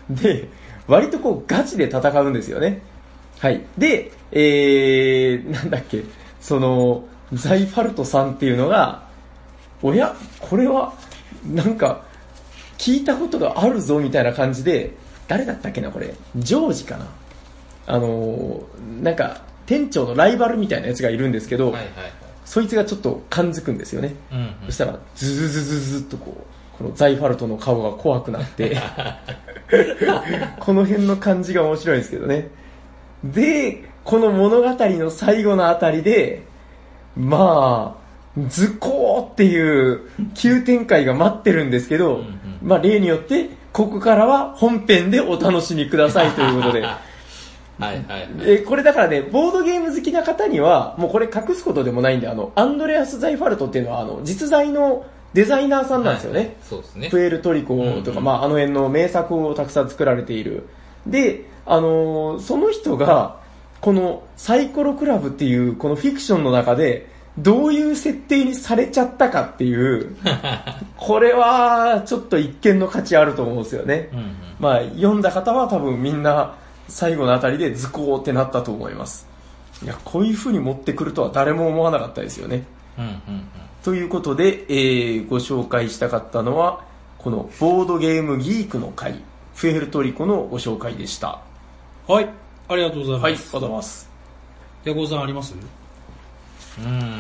で、割とこうガチで戦うんですよね。はい。で、えー、なんだっけ、その、ザイファルトさんっていうのが、おや、これは、なんか、聞いたことがあるぞみたいな感じで、誰だったっけな、これ。ジョージかな。あのー、なんか、店長のライバルみたいなやつがいるんですけど、はいはいはい、そいつがちょっと感づくんですよね。うんうん、そしたら、ズズズズズっとこう、このザイファルトの顔が怖くなって、この辺の感じが面白いんですけどね。で、この物語の最後のあたりで、まあ、ズコーっていう急展開が待ってるんですけど、うんうん、まあ例によって、ここからは本編でお楽しみくださいということで。はいはいはい、えこれだからね、ボードゲーム好きな方には、もうこれ隠すことでもないんで、あの、アンドレアス・ザイファルトっていうのは、あの、実在のデザイナーさんなんですよね。はいはい、そうですね。プエルトリコとか、うんうん、まああの辺の名作をたくさん作られている。で、あのー、その人が、このサイコロクラブっていうこのフィクションの中で、どういう設定にされちゃったかっていう、これはちょっと一見の価値あると思うんですよね。うんうん、まあ読んだ方は多分みんな最後のあたりでズコーってなったと思います。いや、こういう風に持ってくるとは誰も思わなかったですよね。うんうんうん、ということで、えー、ご紹介したかったのは、このボードゲームギークの回、プエルトリコのご紹介でした。 はい、ありがとうございます。 はい、ありがとうございます。 ヤコウさんあります？ うん。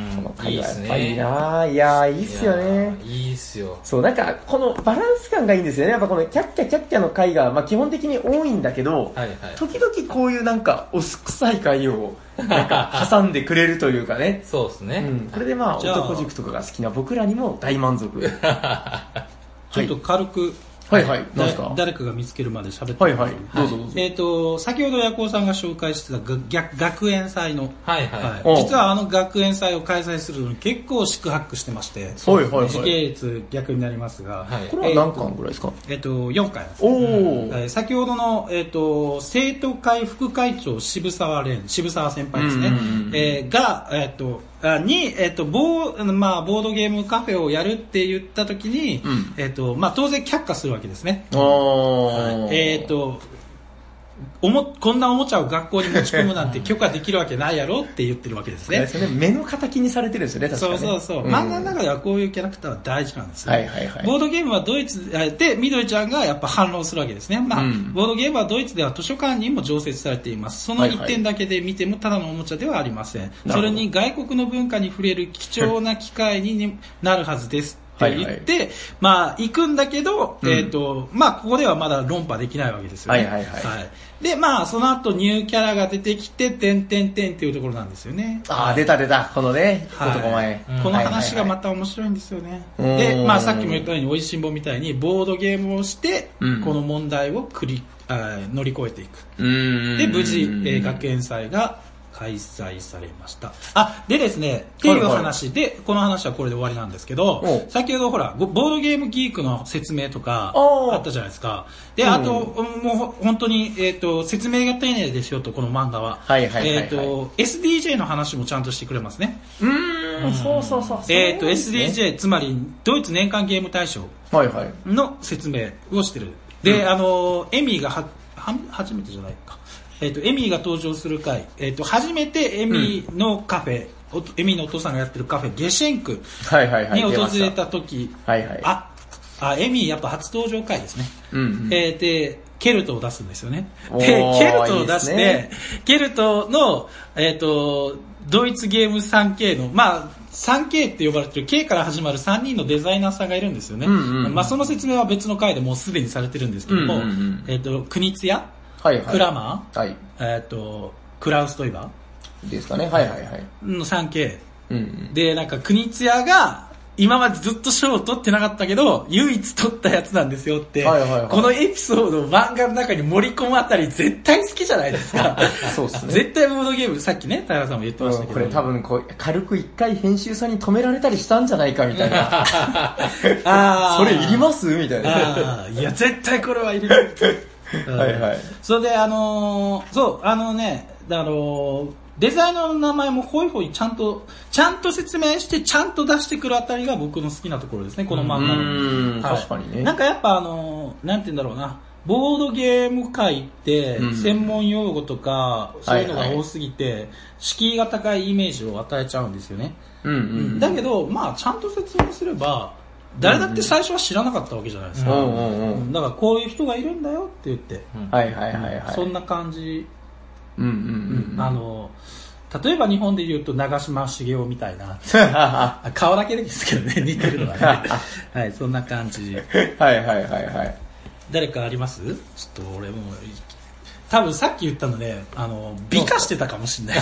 この回はやっぱりいいなぁ。いやー、いいっすよね。 いいっすよ。 そう、なんか、このバランス感がいいんですよね。やっぱこのキャッキャキャッキャの回が、まあ基本的に多いんだけど、 はいはい、 時々こういうなんか、おすくさい回を、なんか、挟んでくれるというかね。 そうですね。 うん。これでまあ、男塾とかが好きな僕らにも大満足。 ちょっと軽く、 はいはい。何ですか？ 誰かが見つけるまで喋ってはいはい。どうぞどうぞ。 えっと、先ほどヤコウさんが紹介してた学学園祭の、 はいはい。 実はあの学園祭を開催するのに結構宿泊してまして、 はいはいはい。 時系列逆になりますが、 これは何巻ぐらいですか？ えっと、よんかいです。 おー。 先ほどの、えっと、生徒会副会長渋沢蓮、渋沢先輩ですね、えー、が、えっと、に、えっと、ボー、まあ、ボードゲームカフェをやるって言った時に、うん、えっと、まあ、当然却下するわけですね。はい、えっと、おも、こんなおもちゃを学校に持ち込むなんて許可できるわけないやろって言ってるわけですね。 それ目の敵にされてるんですよね、確かに、ね。 そうそうそう。うん、漫画の中ではこういうキャラクターは大事なんですよ。 はいはいはい。 ボードゲームはドイツで、緑ちゃんがやっぱ反論するわけですね。まあ、うん、ボードゲームはドイツでは図書館にも常設されています。その一点だけで見てもただのおもちゃではありません。それに外国の文化に触れる貴重な機会になるはずです。って言って、はいはい、まあ、行くんだけど、うん、えっ、ー、と、まあ、ここではまだ論破できないわけですよね。 はいはいはい。はい、 で、まあ、その後、ニューキャラが出てきて、てんてんてんっていうところなんですよね。 ああ、出た出た。このね、はい、男前、 うん。この話がまた面白いんですよね。はいはいはい、で、まあ、さっきも言ったように、おいしんぼみたいに、ボードゲームをして、うん、この問題を繰り、あ乗り越えていく。うんで、無事、えー、学園祭が、開催されました。あ、でですね、っていう話で、はいはい、この話はこれで終わりなんですけど、先ほどほら、ボードゲームギークの説明とかあったじゃないですか。で、あと、もう本当に、えっと、説明が丁寧ですよと、この漫画は。 はいはいはいはい、 えっと、エスディージェー の話もちゃんとしてくれますね。 うーん、そうそうそう。 えっと、エスディージェー、つまり、ドイツ年間ゲーム大賞の説明をしてる。で、うん、あの、エミーがは、は、初めてじゃないか。えっ、ー、と、エミーが登場する回、えっ、ー、と、初めてエミーのカフェ、うん、エミーのお父さんがやってるカフェ、ゲシェンクに訪れた時、 はいはい、 あ、あ、エミーやっぱ初登場回ですね。うんうん、えー、で、ケルトを出すんですよね。で、ケルトを出して、いいね、ケルトの、えっ、ー、と、ドイツゲーム スリーケー の、まあ、スリーケー って呼ばれてる K から始まるさんにんのデザイナーさんがいるんですよね。うんうん、まあ、その説明は別の回でもうすでにされてるんですけども、うんうんうん、えっ、ー、と、クニツヤはいはい、クラマー、はい、えっ、ー、と、クラウストイバーですかね。はいはいはい。 の スリーケー。うんうん、で、なんか、クニツヤが、今までずっと賞を取ってなかったけど、唯一取ったやつなんですよって、はいはいはい、このエピソードを漫画の中に盛り込むあたり絶対好きじゃないですか。 そうですね。 絶対ボードゲーム、さっきね、平さんも言ってましたけど。 うん、これ多分こう、軽く一回編集さんに止められたりしたんじゃないかみたいな。あそれいりますみたいな。 あいや、絶対これはいります。はいはい。それで、あのー、そう、あのね、あのー、デザイナーの名前もホイホイちゃんと、ちゃんと説明して、ちゃんと出してくるあたりが僕の好きなところですね、この漫画の。 うん、はい、確かにね。 なんかやっぱあのー、なんて言うんだろうな、ボードゲーム界って、専門用語とか、そういうのが多すぎて、はいはい、敷居が高いイメージを与えちゃうんですよね。うんうんうん、だけど、まあ、ちゃんと説明すれば、誰だって最初は知らなかったわけじゃないですか。うんうんうん、だからこういう人がいるんだよって言って。 はいはいはいはい。 そんな感じ。うんうんうんうん、あの、例えば日本で言うと長嶋茂雄みたいな。顔だけですけどね、似てるのはね。はい、そんな感じ。 はいはいはいはい。 誰かあります？ちょっと俺も、多分さっき言ったのね、あの、美化してたかもしれないです。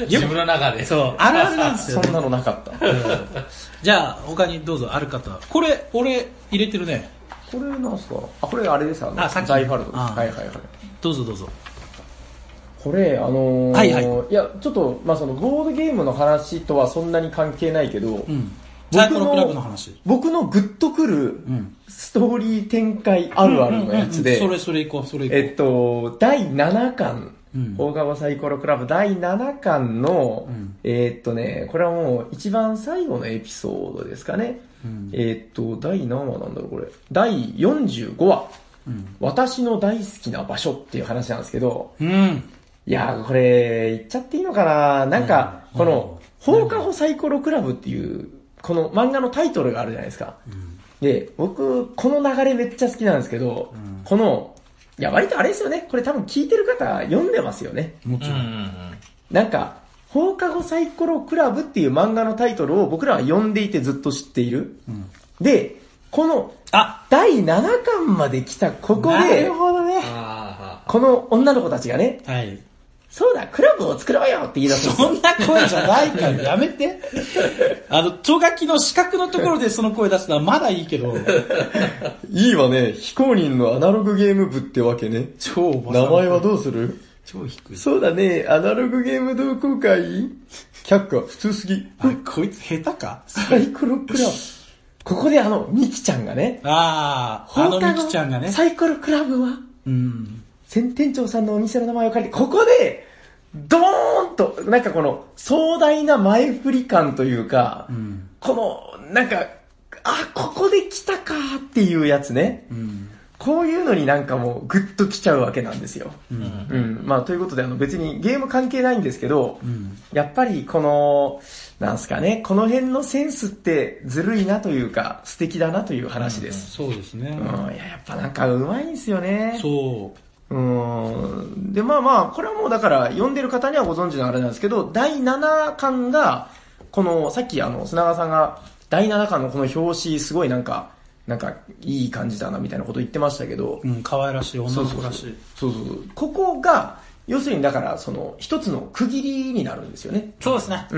自分の中で。 そう、あるあるなんですよ、 ね。そんなのなかった。うん、 じゃあ、他にどうぞ、ある方。これ、俺、入れてるね。 これなんすか？あ、これあれです、あの、 あ、さっきザイファルドです。はいはいはい。 どうぞどうぞ。 これ、あのー、 はいはい。 いや、ちょっと、まあその、ボードゲームの話とはそんなに関係ないけど、うん。 サイコロクラブの話。 僕のグッとくるストーリー展開あるあるのやつで、 それそれいこう、それいこう。 えっと、だいななかん、うん、大川サイコロクラブだいななかんの、うん、えー、っとね、これはもう一番最後のエピソードですかね。うん、えー、っと、第何話なんだろう、これ。だいよんじゅうごわ、うん、私の大好きな場所っていう話なんですけど、うん、いやー、これ、言っちゃっていいのかな、なんか、うん、この、放課後サイコロクラブっていう、この漫画のタイトルがあるじゃないですか。うん、で、僕、この流れめっちゃ好きなんですけど、うん、この、いや、割とあれですよね。これ多分聞いてる方読んでますよね。 もちろん。 なんか、 放課後サイコロクラブっていう漫画のタイトルを僕らは読んでいてずっと知っている。うん、で、この、あ、だいななかんまで来たここで、なるほどね。 この女の子たちがね、 はい。 そうだ、クラブを作ろうよって言い出すんですよ。 そんな声じゃないからやめて。あの、ちょがきの四角のところでその声出すのはまだいいけど。 いいわね、非公認のアナログゲーム部ってわけね。超名前はどうする？ 超低い。 そうだね、アナログゲーム同好会？却下、普通すぎ。 あれ、こいつ下手か？ サイコロクラブ。ここであの、ミキちゃんがね。 ああ、あのミキちゃんがね。 サイコロクラブはうん。店長さんのお店の名前を借りて、ここで、ドーンと、なんかこの壮大な前振り感というか、うん、この、なんか、あ、ここで来たかっていうやつね。うん、こういうのになんかもうグッと来ちゃうわけなんですよ。うんうん、まあということであの別にゲーム関係ないんですけど、うん、やっぱりこの、なんすかね、この辺のセンスってずるいなというか、素敵だなという話です。 うん、そうですね。 うん、いや、やっぱなんか上手いんですよね。 そう。 うーんで、まあまあ、これはもうだから、読んでる方にはご存知のあれなんですけど、だいななかんが、この、さっきあの、砂川さんが、だいななかんのこの表紙、すごいなんか、なんか、いい感じだな、みたいなこと言ってましたけど。 うん、可愛らしい、女の子らしい。 そうそうそう。ここが、要するにだから、その、一つの区切りになるんですよね。 そうですね。 うん。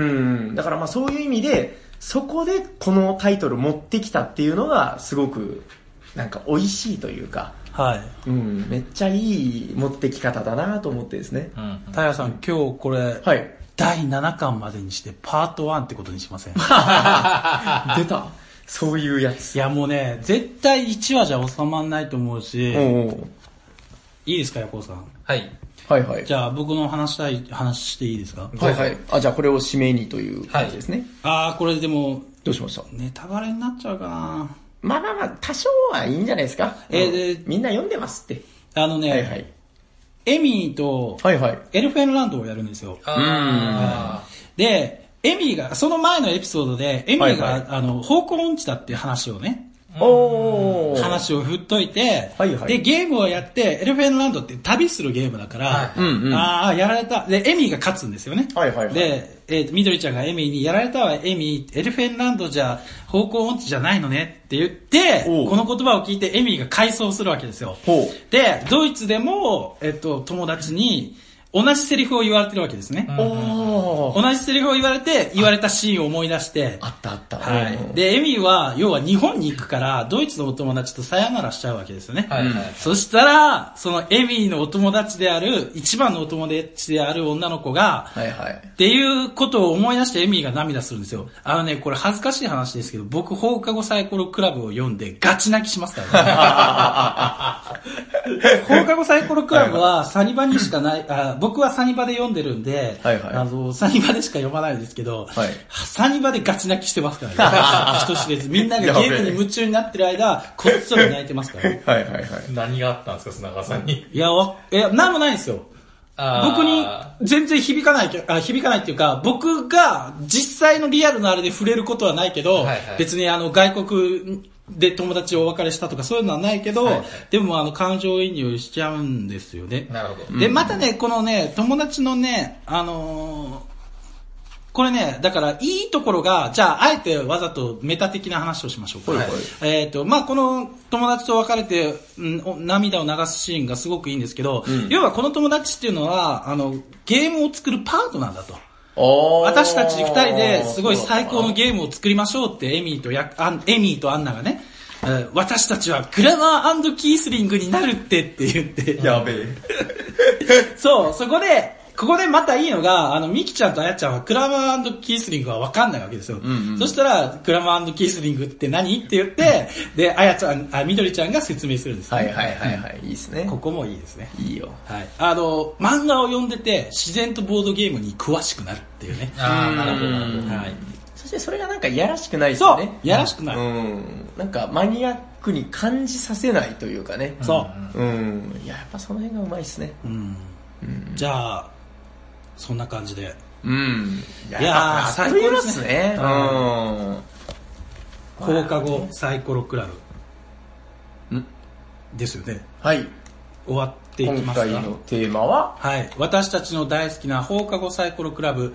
だからまあそういう意味で、そこでこのタイトル持ってきたっていうのが、すごく、なんか美味しいというか、 はい。 うん、めっちゃいい持ってき方だなと思ってですね。 うん。平さん、今日これ、はい。だいななかんまでにしてパートワンってことにしません？出た。そういうやつ。 いやもうね、絶対いちわじゃ収まんないと思うし、おうおういいですか、ヤコウさん。 はい。 はいはい。 じゃあ僕の話したい話していいですか？ はいはい。あ、じゃあこれを締めにという感じですね。 はい、ああ、これでも、 どうしました？ ネタバレになっちゃうかな。 まあまあまあ、多少はいいんじゃないですか。えー、でみんな読んでますって。 あのね、はいはい、エミーと、はいはい、エルフェンランドをやるんですよ。あで、エミーが、その前のエピソードで、エミーが、はいはい、あの、方向音痴だっていう話をね、お話を振っといて、はいはい、で、ゲームをやって、エルフェンランドって旅するゲームだから、はいうんうん、ああ、やられた。で、エミーが勝つんですよね。はいはいはい、で、えー、みどりちゃんがエミーに、やられたわ、エミー、エルフェンランドじゃ、方向音痴じゃないのねって言って、この言葉を聞いてエミーが回想するわけですよ。で、ドイツでも、えっと、友達に、同じセリフを言われてるわけですね。お同じセリフを言われて、言われたシーンを思い出して。 あったあった。 はい。で、エミーは、要は日本に行くから、ドイツのお友達とさよならしちゃうわけですよね。はいはい。そしたら、そのエミーのお友達である、一番のお友達である女の子が、はいはい。っていうことを思い出してエミーが涙するんですよ。あのね、これ恥ずかしい話ですけど、僕、放課後サイコロクラブを読んで、ガチ泣きしますからね。放課後サイコロクラブは、サニバにしかない、あ僕はサニバで読んでるんで、はいはい、あの、サニバでしか読まないですけど、はい、サニバでガチ泣きしてますからね。人知れず。みんながゲームに夢中になってる間、こっそり泣いてますからね。 はいはいはい。 何があったんですか、砂川さんに。 いや、わ、いや、なんもないんですよ。僕に全然響かないあ、響かないっていうか、僕が実際のリアルなあれで触れることはないけど、はいはい、別にあの、外国、で友達をお別れしたとかそういうのはないけど、はいはい、でもあの感情移入しちゃうんですよね。 なるほど。 で、またね、このね、友達のね、あのー、これね、だからいいところが、じゃああえてわざとメタ的な話をしましょうか。はいはい、えっと、まあ、この友達と別れて、ん、涙を流すシーンがすごくいいんですけど、うん、要はこの友達っていうのは、あの、ゲームを作るパートナーだと。私たち二人ですごい最高のゲームを作りましょうってエミーとや、エミーとアンナがね、私たちはグラマー&キースリングになるってって言って。 やべえ。 そう、そこで、ここでまたいいのが、あの、ミキちゃんとアヤちゃんはクラマー&キースリングはわかんないわけですよ。うんうん、そしたら、クラマー&キースリングって何って言って、で、アヤちゃん、あ、みどりちゃんが説明するんです、ね。 はいはいはいはい。いいですね。 ここもいいですね。 いいよ。 はい。あの、漫画を読んでて、自然とボードゲームに詳しくなるっていうね。 ああ、なるほどなるほど。 はい。そしてそれがなんかやらしくないですよね。 そう、やらしくない。 うん。なんかマニアックに感じさせないというかね。 そう。 うん。いや、やっぱその辺がうまいですね。 うん。うん、じゃあ、そんな感じで。 うん。 いや, いやー、最高ですね。 うん。 放課後サイコロクラブ。んですよね。 はい。 終わっていきますか。 今回のテーマははい。私たちの大好きな放課後サイコロクラブ、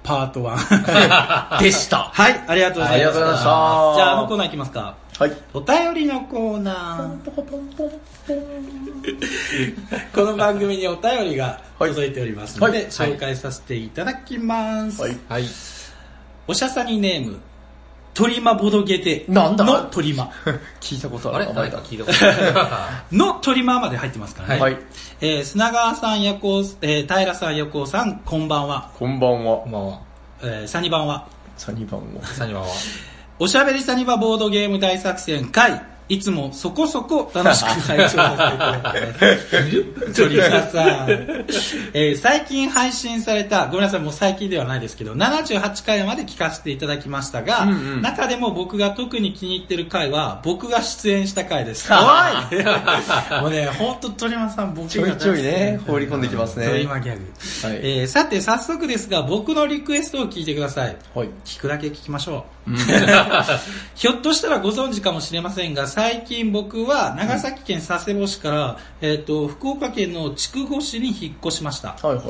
パートワンでした。 はい、ありがとうございました。 ありがとうございました。じゃあ、あのコーナーいきますか。 はい。 お便りのコーナー。ポンポコポンポンポンこの番組にお便りが届いておりますので、はい、紹介させていただきます。はい。はい、おしゃさにネーム、トリマボドゲでなんだのトリマ。 聞いたことある。 あれ誰か聞いたことある。のトリマまで入ってますからね。はい。えー、砂川さん、やこう、えー、平さん、やこうさん、こんばんは。 こんばんは。 こんばんは。 えー、サニバンは。 サニバンは。 サニバンは。おしゃべりサニバボードゲーム大作戦会。いつもそこそこ楽しく拝聴させていただいてます。鳥羽さん、えー、最近配信された、ごめんなさい、もう最近ではないですけど、ななじゅうはちかいまで聞かせていただきましたが、うんうん、中でも僕が特に気に入ってる回は、僕が出演した回です。おいもうね、ほんと鳥羽さん、僕がちょいちょいね、放り込んできますね。 鳥羽ギャグ。はい、えー、さて、早速ですが、僕のリクエストを聞いてください。はい、聞くだけ聞きましょう。ひょっとしたらご存知かもしれませんが、最近僕は長崎県佐世保市から、えー、と福岡県の筑後市に引っ越しました、はいはい、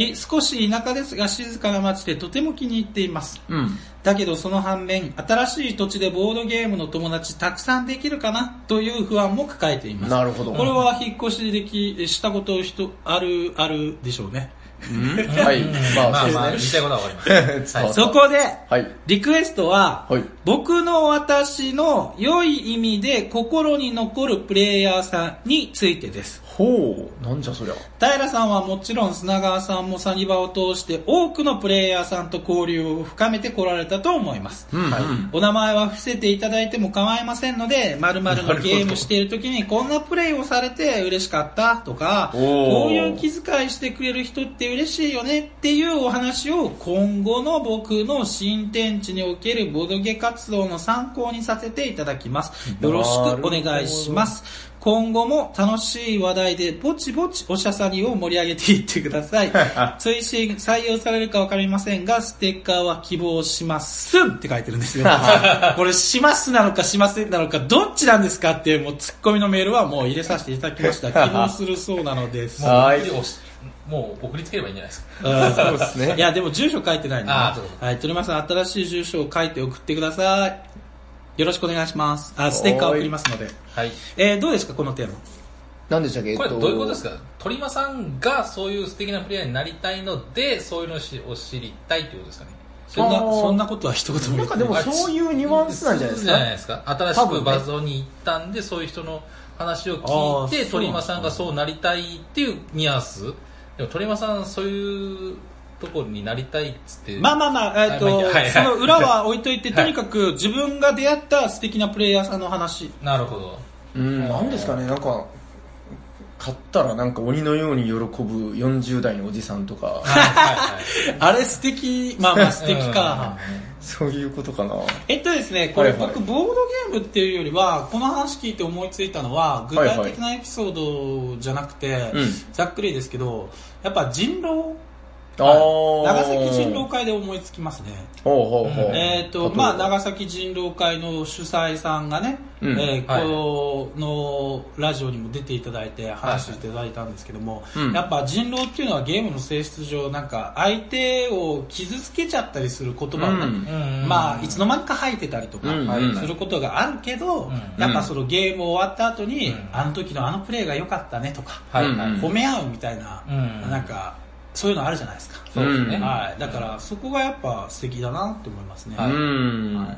ひ少し田舎ですが静かな町でとても気に入っています、うん、だけどその反面新しい土地でボードゲームの友達たくさんできるかなという不安も抱えています。なるほど。これは引っ越しできしたこと人あるあるでしょうね。 はい。まあ、まあ、まあ、言いたいことはわかります。 はい、そこで、はい、リクエストは、はい、僕の私の良い意味で心に残るプレイヤーさんについてです。 ほう、なんじゃそりゃ。 平さんはもちろん砂川さんもサニバを通して多くのプレイヤーさんと交流を深めてこられたと思います。うんはい、お名前は伏せていただいても構いませんので、〇〇のゲームしている時にこんなプレイをされて嬉しかったとか、こういう気遣いしてくれる人って嬉しいよねっていうお話を今後の僕の新天地におけるボドゲ活動の参考にさせていただきます。よろしくお願いします。今後も楽しい話題でぼちぼちおしゃさにを盛り上げていってください。追伸採用されるかわかりませんが、ステッカーは希望しますって書いてるんですよ。これしますなのかしませんなのかどっちなんですかっていうもうツッコミのメールはもう入れさせていただきました。希望するそうなのです。 はい。もう送りつければいいんじゃないですか。そうですね。いやでも住所書いてないんで、ね。あはい。鳥間さん新しい住所を書いて送ってください。よろしくお願いします。あ、ステッカー送りますので。はい。えー、どうですかこのテーマ。 何でしたっけ？ これどういうことですか？鳥間さんがそういう素敵なプレイヤーになりたいので、そういうのを知りたいってことですかね？ そんな、そんなことは一言も言ってない。 なんかでもそういうニュアンスなんじゃないですか？ じゃないですか。新しくバズに行ったんで、そういう人の話を聞いて、鳥間さんがそうなりたいっていうニュアンス。でも鳥間さんそういうところになりたいっつってまあまあまあ、えーとはい、その裏は置いといて、はい、とにかく自分が出会った素敵なプレイヤーさんの話。 なるほど。 うん、なんですかね、なんか買ったらなんか鬼のように喜ぶよんじゅう代のおじさんとかはいはい、はい、あれ素敵。まあまあ素敵かそういうことかな。 えっとですね、これ僕、はいはい、ボードゲームっていうよりはこの話聞いて思いついたのは具体的なエピソードじゃなくて、はいはい、ざっくりですけどやっぱ人狼長崎人狼会で思いつきますね。ほうほうほう。えっ、ー、と、まあ、長崎人狼会の主催さんがね、うんえーはい、このラジオにも出ていただいて話していただいたんですけども、はいはい、やっぱ人狼っていうのはゲームの性質上、なんか相手を傷つけちゃったりする言葉をね、うん、まあ、いつの間にか吐いてたりとかすることがあるけど、うん、やっぱそのゲーム終わった後に、うん、あの時のあのプレーが良かったねとか、うん、褒め合うみたいな、うん、なんか、そういうのあるじゃないですか。そうですね。はい。だからそこがやっぱ素敵だなって思いますね。はい。 はい、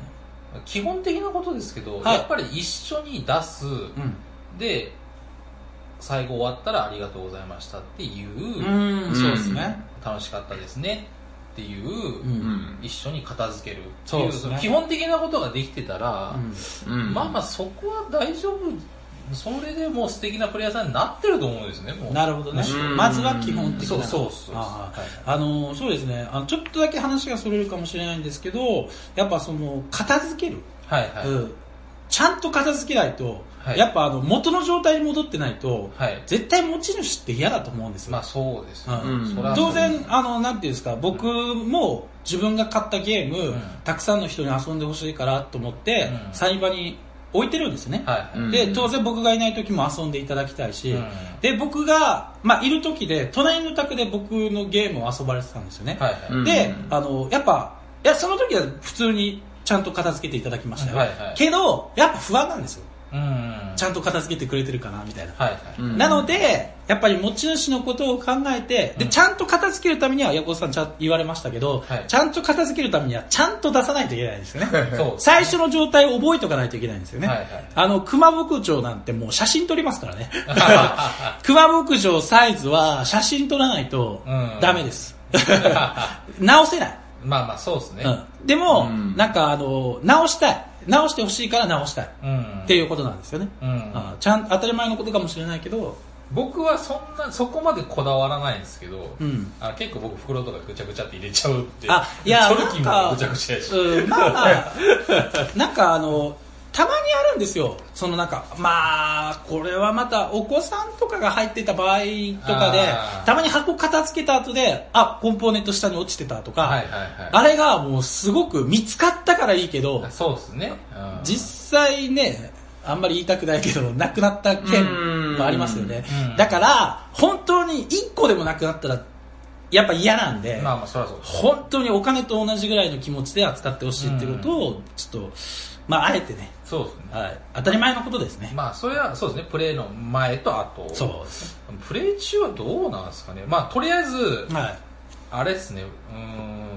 基本的なことですけど、はい、やっぱり一緒に出す、うん、で最後終わったらありがとうございましたっていう、 うん、そうですね。 楽しかったですねっていう、うん、一緒に片付けるっていう、そうですね、基本的なことができてたら、うん、まあまあそこは大丈夫。それでもう素敵なプレイヤーさんになってると思うんですね。もうなるほどね。まずは基本的な。 そうそうそう。 あ、はい、あのそうですね。あのちょっとだけ話がそれるかもしれないんですけど、やっぱその片付ける。はいはい。うん、ちゃんと片付けないと、はい、やっぱあの元の状態に戻ってないと、はい、絶対持ち主って嫌だと思うんですよ。 まあそうですよ、 うんうん。当然あのなんていうんですか、僕も自分が買ったゲーム、うん、たくさんの人に遊んでほしいからと思って、うん、サイバに置いてるんですね。 はいはい、 で、当然僕がいない時も遊んでいただきたいし、うん、で、僕が、まあ、いる時で、隣の宅で僕のゲームを遊ばれてたんですよね。はいはい、で、あの、やっぱ、いや、その時は普通にちゃんと片付けていただきましたよ。はいはい、けど、やっぱ不安なんですよ。うん、ちゃんと片付けてくれてるかなみたいな、はいはい、なのでやっぱり持ち主のことを考えて、でちゃんと片付けるためにはヤコウさんちゃん言われましたけど、はい、ちゃんと片付けるためにはちゃんと出さないといけないんですよね最初の状態を覚えておかないといけないんですよね、はいはい、あの熊牧場なんてもう写真撮りますからね熊牧場サイズは写真撮らないとダメです、うん、直せない。 まあまあそうですね、うん、でも、うん、なんかあの直したい直してほしいから直したい、うん、っていうことなんですよね、うん、あちゃん当たり前のことかもしれないけど僕はそんなそこまでこだわらないんですけど、うん、あ結構僕袋とかぐちゃぐちゃって入れちゃうってあいや取る気もぐちゃぐちゃやし、 うん、まあなんかあのたまにあるんですよそのなんかまあこれはまたお子さんとかが入ってた場合とかでたまに箱片付けた後であコンポーネント下に落ちてたとか、はいはいはい、あれがもうすごく見つかったからいいけどそうですね、うん、 実際ねあんまり言いたくないけどなくなった件もありますよね、だから本当にいっこでもなくなったらやっぱ嫌なんで、 まあまあそりゃそうです。 本当にお金と同じぐらいの気持ちで扱ってほしいっていうことをちょっとまああえてね、 そうですね、 はい、当たり前のことですね。 まあそれはそうですね、プレーの前と後。 そうですね。 プレー中はどうなんですかね。まあとりあえず、はい、あれですね、うーん、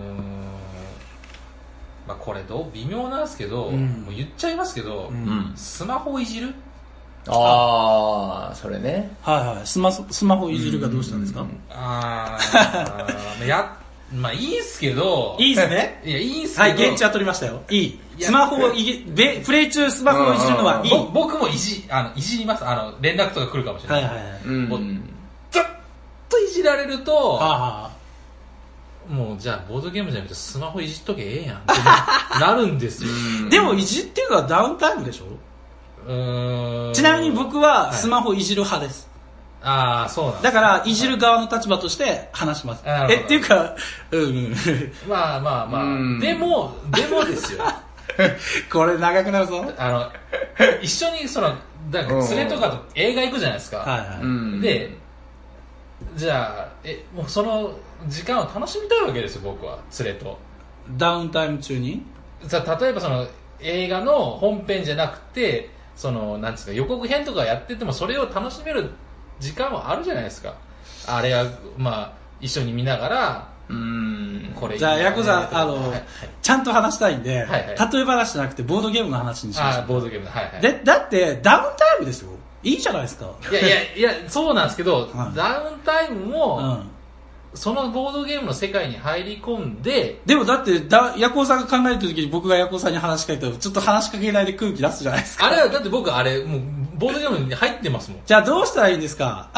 まあこれどう微妙なんですけど、うん、もう言っちゃいますけど、うん、スマホいじる。 ああ、それね。 はいはい。スマスマホいじるがどうしたんですか？ ああ、やまあいいっすけど。 いいっすね。 いやいいっすけど。 はい、現地は取りましたよ。いい。スマホをいじべプレイ中スマホをいじるのはいい。 僕もいじあのいじります。あの連絡とか来るかもしれない。はいはいはい。うん、ずっといじられると。はあ、もうじゃあボードゲームじゃなくてスマホいじっとけええやんってなるんですよ。 でもいじってるのはダウンタイムでしょ？うーん、ちなみに僕はスマホいじる派です。 はい、ああ、そうなんだからいじる側の立場として話します。えっていうか、うん、 まあまあまあ、でもでもですよ。 これ長くなるぞ。 あの一緒にそのだから連れとかと映画行くじゃないですか。はいはい。で、じゃあえもうその時間を楽しみたいわけですよ僕は連れと。 ダウンタイム中に？ さ例えばその映画の本編じゃなくて。そのなんですか予告編とかやっててもそれを楽しめる時間はあるじゃないですか。あれはまあ一緒に見ながらうーんこれいい、ね、 じゃあヤコさんあの、はいはい、ちゃんと話したいんで、はいはい、例え話じゃなくてボードゲームの話にしましょう。 あボードゲームの、はいはい、 でだってダウンタイムですよ。いいじゃないですか。 いやいやいやそうなんですけど、はい、ダウンタイムも、うんそのボードゲームの世界に入り込んででもだってだヤコウさんが考えてる時に僕がヤコウさんに話しかけたらちょっと話しかけないで空気出すじゃないですか。 あれはだって僕あれもうボードゲームに入ってますもん。 じゃあどうしたらいいんですか？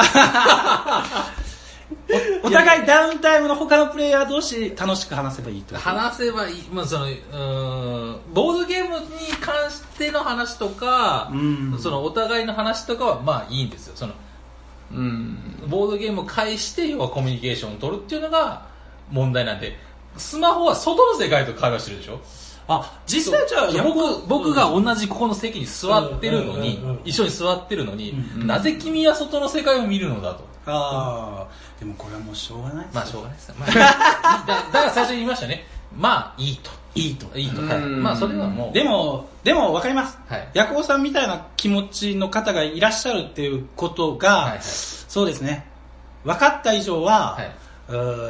お, お互いダウンタイムの他のプレイヤー同士楽しく話せばいいと。 話せばいい、まあ、そのうーんボードゲームに関しての話とかそのお互いの話とかはまあいいんですよ。そのうん、ボードゲームを介して要はコミュニケーションを取るっていうのが問題なんでスマホは外の世界と会話してるでしょ。 あ実際じゃあ僕, 僕が同じここの席に座ってるのに、うんうんうん、一緒に座ってるのに、うんうん、なぜ君は外の世界を見るのだと。 ああでもこれはもうしょうがないですよ。 まあしょうがないですよ、まあ、だ, だから最初に言いましたね。まあいいといいといいと、はい、まあそれはもうでもでも分かります。ヤコウさんみたいな気持ちの方がいらっしゃるっていうことが、はいはい、そうですね分かった以上は、はい、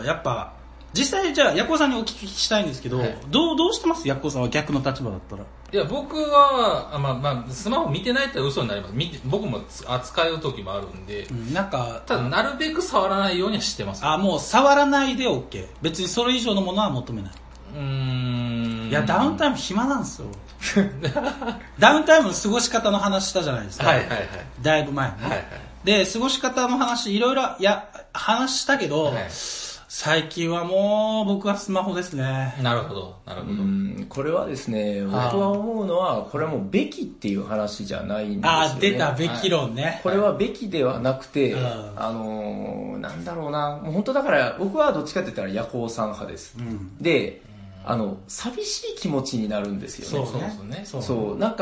やっぱ実際じゃあヤコウさんにお聞きしたいんですけど、はい、どうどうしてます？ヤコウさんは逆の立場だったら。 いや僕はまあまあスマホ見てないって嘘になります。見て僕も扱う時もあるんで、うん、なんかただなるべく触らないようにはしてます。 あもう触らないで OK。別にそれ以上のものは求めない。うーんいやダウンタイム暇なんですよ。ダウンタイムの過ごし方の話したじゃないですか。はいはいはい。だいぶ前にね。はいはい、で過ごし方の話いろいろいや話したけど、はい、最近はもう僕はスマホですね。 なるほどなるほど。 うんこれはですね僕は思うのはこれはもうべきっていう話じゃないんですよね。 あ出たべき論ね、はい。 これはべきではなくて、うん、あのー、なんだろうなもう本当だから僕はどっちかって言ったらヤコウさん派です。うん、であの寂しい気持ちになるんですよね。 そうね。 そう、そうなんか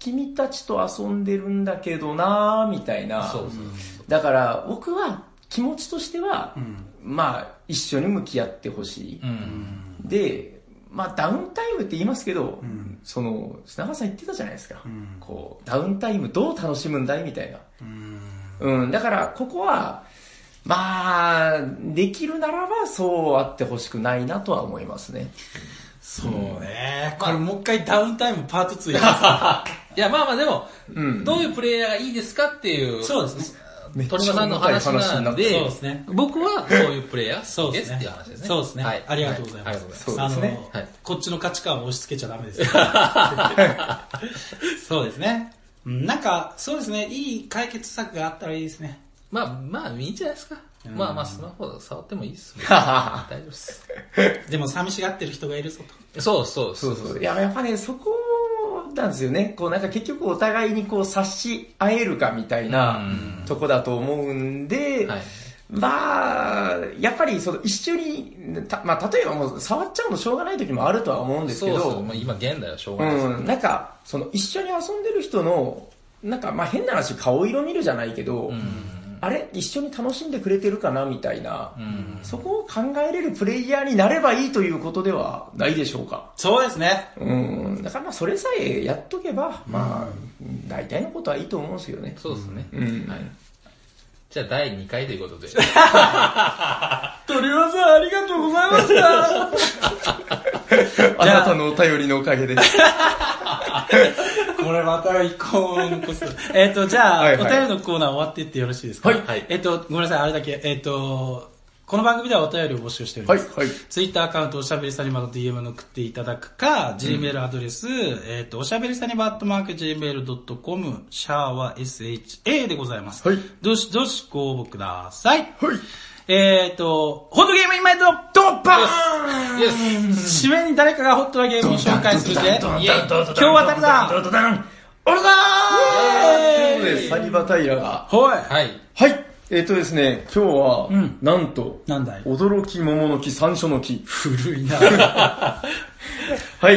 君たちと遊んでるんだけどなみたいな。そうそうそう。だから僕は気持ちとしては、うん、まあ一緒に向き合ってほしい、うん、で、まあダウンタイムって言いますけど、うん、その砂川さん言ってたじゃないですか、うん、こうダウンタイムどう楽しむんだいみたいな、うん、うん、だからここはまあできるならばそうあってほしくないなとは思いますね。 そうね、これもう一回ダウンタイムパートツーやります。 いやまあまあでも、うん、どういうプレイヤーがいいですかっていう。 そうですね。 鳥間さんの話なんで、 そうですね、 僕はそういうプレイヤーですっていう話ですね。 そうですね。はい、ありがとうございます。はい、あの、はい、こっちの価値観を押し付けちゃダメです。そうですね。なんか、そうですね。いい解決策があったらいいですね。 まあ、まあ、いいんじゃないですか。まあまあ、スマホ触ってもいいです。大丈夫です。 でも、寂しがってる人がいるぞと。そうそうそうそう。いや、やっぱね、そこなんですよね。こうなんか結局お互いにこう察し合えるかみたいなとこだと思うんで、はい、まあ、やっぱりその一緒に、まあ例えばもう触っちゃうのしょうがない時もあるとは思うんですけど、そうそう、 まあ、今現代はしょうがないです、ね、 うん、なんかその一緒に遊んでる人の、なんかまあ変な話顔色見るじゃないけど、うん、あれ一緒に楽しんでくれてるかなみたいな、うん、そこを考えれるプレイヤーになればいいということではないでしょうか。 そうですね。 うん。だからまあそれさえやっとけば、まあ、大体のことはいいと思うんですよね。 そうですね。うん。はい。じゃあだいにかいということで。 鳥羽さんありがとうございました。 あなたのお便りのおかげで。 これまた一個残す。えっと、じゃあ、はいはい、お便りのコーナー終わっていってよろしいですか。 はい。はい、 えっと、ごめんなさい、あれだけ。えっと、この番組ではお便りを募集しております。はい。はい。ツイッターアカウントおしゃべりサニバの ディーエム の送っていただくか、うん、Gmail アドレス、えっと、おしゃべりサニバアットマーク ジーメールドットコム、シャーは エスエイチエー でございます。はい。どしどしご応募ください。はい。えっと、ホットゲームインマイトドッパーンイエス締めに誰かがホットなゲームを紹介するで、今日は誰だ俺だーということで、サニバタイラが。 はい。 はい。はい。えっとですね、今日は、うん、なんと、 なんだい驚き桃の木、山椒の木。 古いなはい、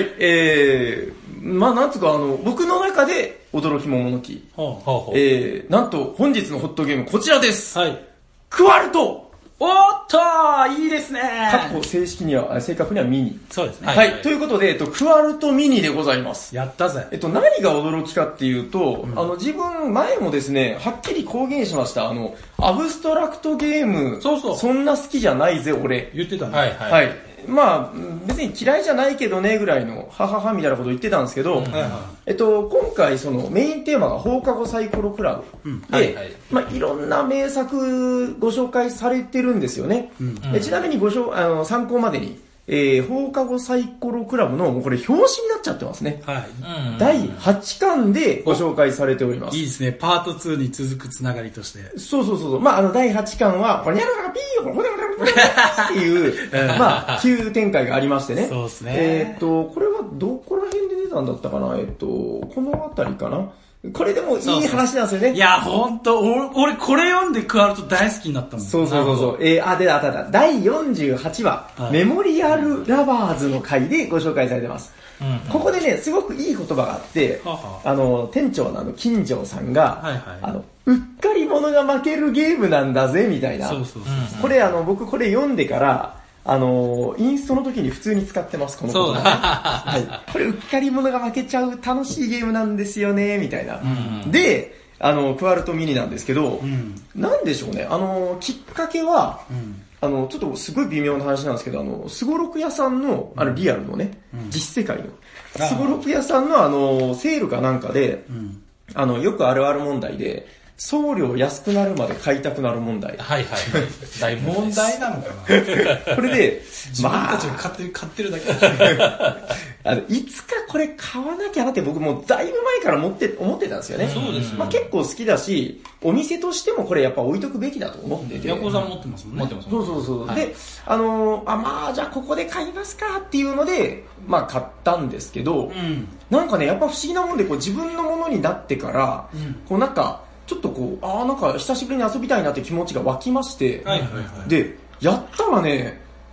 えー、まあなんつうか、あの、僕の中で驚き桃の木。はあはあ、えー、なんと、本日のホットゲーム、こちらです。はい。クワルトおーっとーいいですねかっこ正式には、正確にはミニ。 そうですね。 はい。はいはい、ということで、えっと、クワルトミニでございます。 やったぜ。 えっと、何が驚きかっていうと、うん、あの、自分、前もですね、はっきり公言しました。あの、アブストラクトゲーム、そうそう。そんな好きじゃないぜ、俺。 言ってたね。 はいはい。はい。まあ、別に嫌いじゃないけどね、ぐらいの、はははみたいなこと言ってたんですけど、うんはいはい、えっと、今回、その、メインテーマが放課後サイコロクラブ。うん、で、はいはい、まあ、いろんな名作ご紹介されてるんですよね。うんうん、ちなみにごしょあの参考までに、えー、放課後サイコロクラブの、もうこれ表紙になっちゃってますね。はい。うん、だいはちかんでご紹介されております。 いいですね。パートツーに続くつながりとして。 そうそうそうそう。まあ、あの、だいはちかんは、これ、ニャララピー、これ、これ、これ、っていう、まあ、急展開がありましてね。 そうですね。 えー、っと、これはどこら辺で出たんだったかなえー、っと、このあたりかなこれでもいい話なんですよね。そうそういや、ほんと、俺これ読んでクワルト大好きになったもん。 そうそうそうそう。えー、あ、で、あったあった。だいよんじゅうはちわ、はい、メモリアルラバーズの回でご紹介されてます。うんうん、ここでね、すごくいい言葉があって、ははあの、店長のあの、金城さんが、はいはい、あの、うっかり者が負けるゲームなんだぜ、みたいな。そうそうそうそうこれあの、僕これ読んでから、あのー、インストの時に普通に使ってます、この言葉、ね。はい。これ、うっかり者が負けちゃう楽しいゲームなんですよね、みたいな。うんうん、で、あの、クワルトミニなんですけど、うん、なんでしょうね、あのー、きっかけは、うん、あの、ちょっとすごい微妙な話なんですけど、あの、スゴロク屋さんの、あの、リアルのね、うん、実世界の、スゴロク屋さんのあの、セールかなんかで、うん、あの、よくあるある問題で、送料安くなるまで買いたくなる問題。 はいはいはい。大問題なのかなこれで、 まあ。自分たちが買ってる、買ってるだけあの、いつかこれ買わなきゃなって僕もだいぶ前から思って、思ってたんですよね。 そうですね。 まあ結構好きだし、お店としてもこれやっぱ置いとくべきだと思ってて。 ヤコウさん持ってますもんね。 持ってますもんそうそうそう。はい、で、あのー、あ、まあじゃあここで買いますかっていうので、まあ買ったんですけど、うん、なんかね、やっぱ不思議なもんでこう自分のものになってから、うん、こうなんか、ちょっとこう、ああ、なんか久しぶりに遊びたいなって気持ちが湧きまして、はいはいはい、で、やったらね、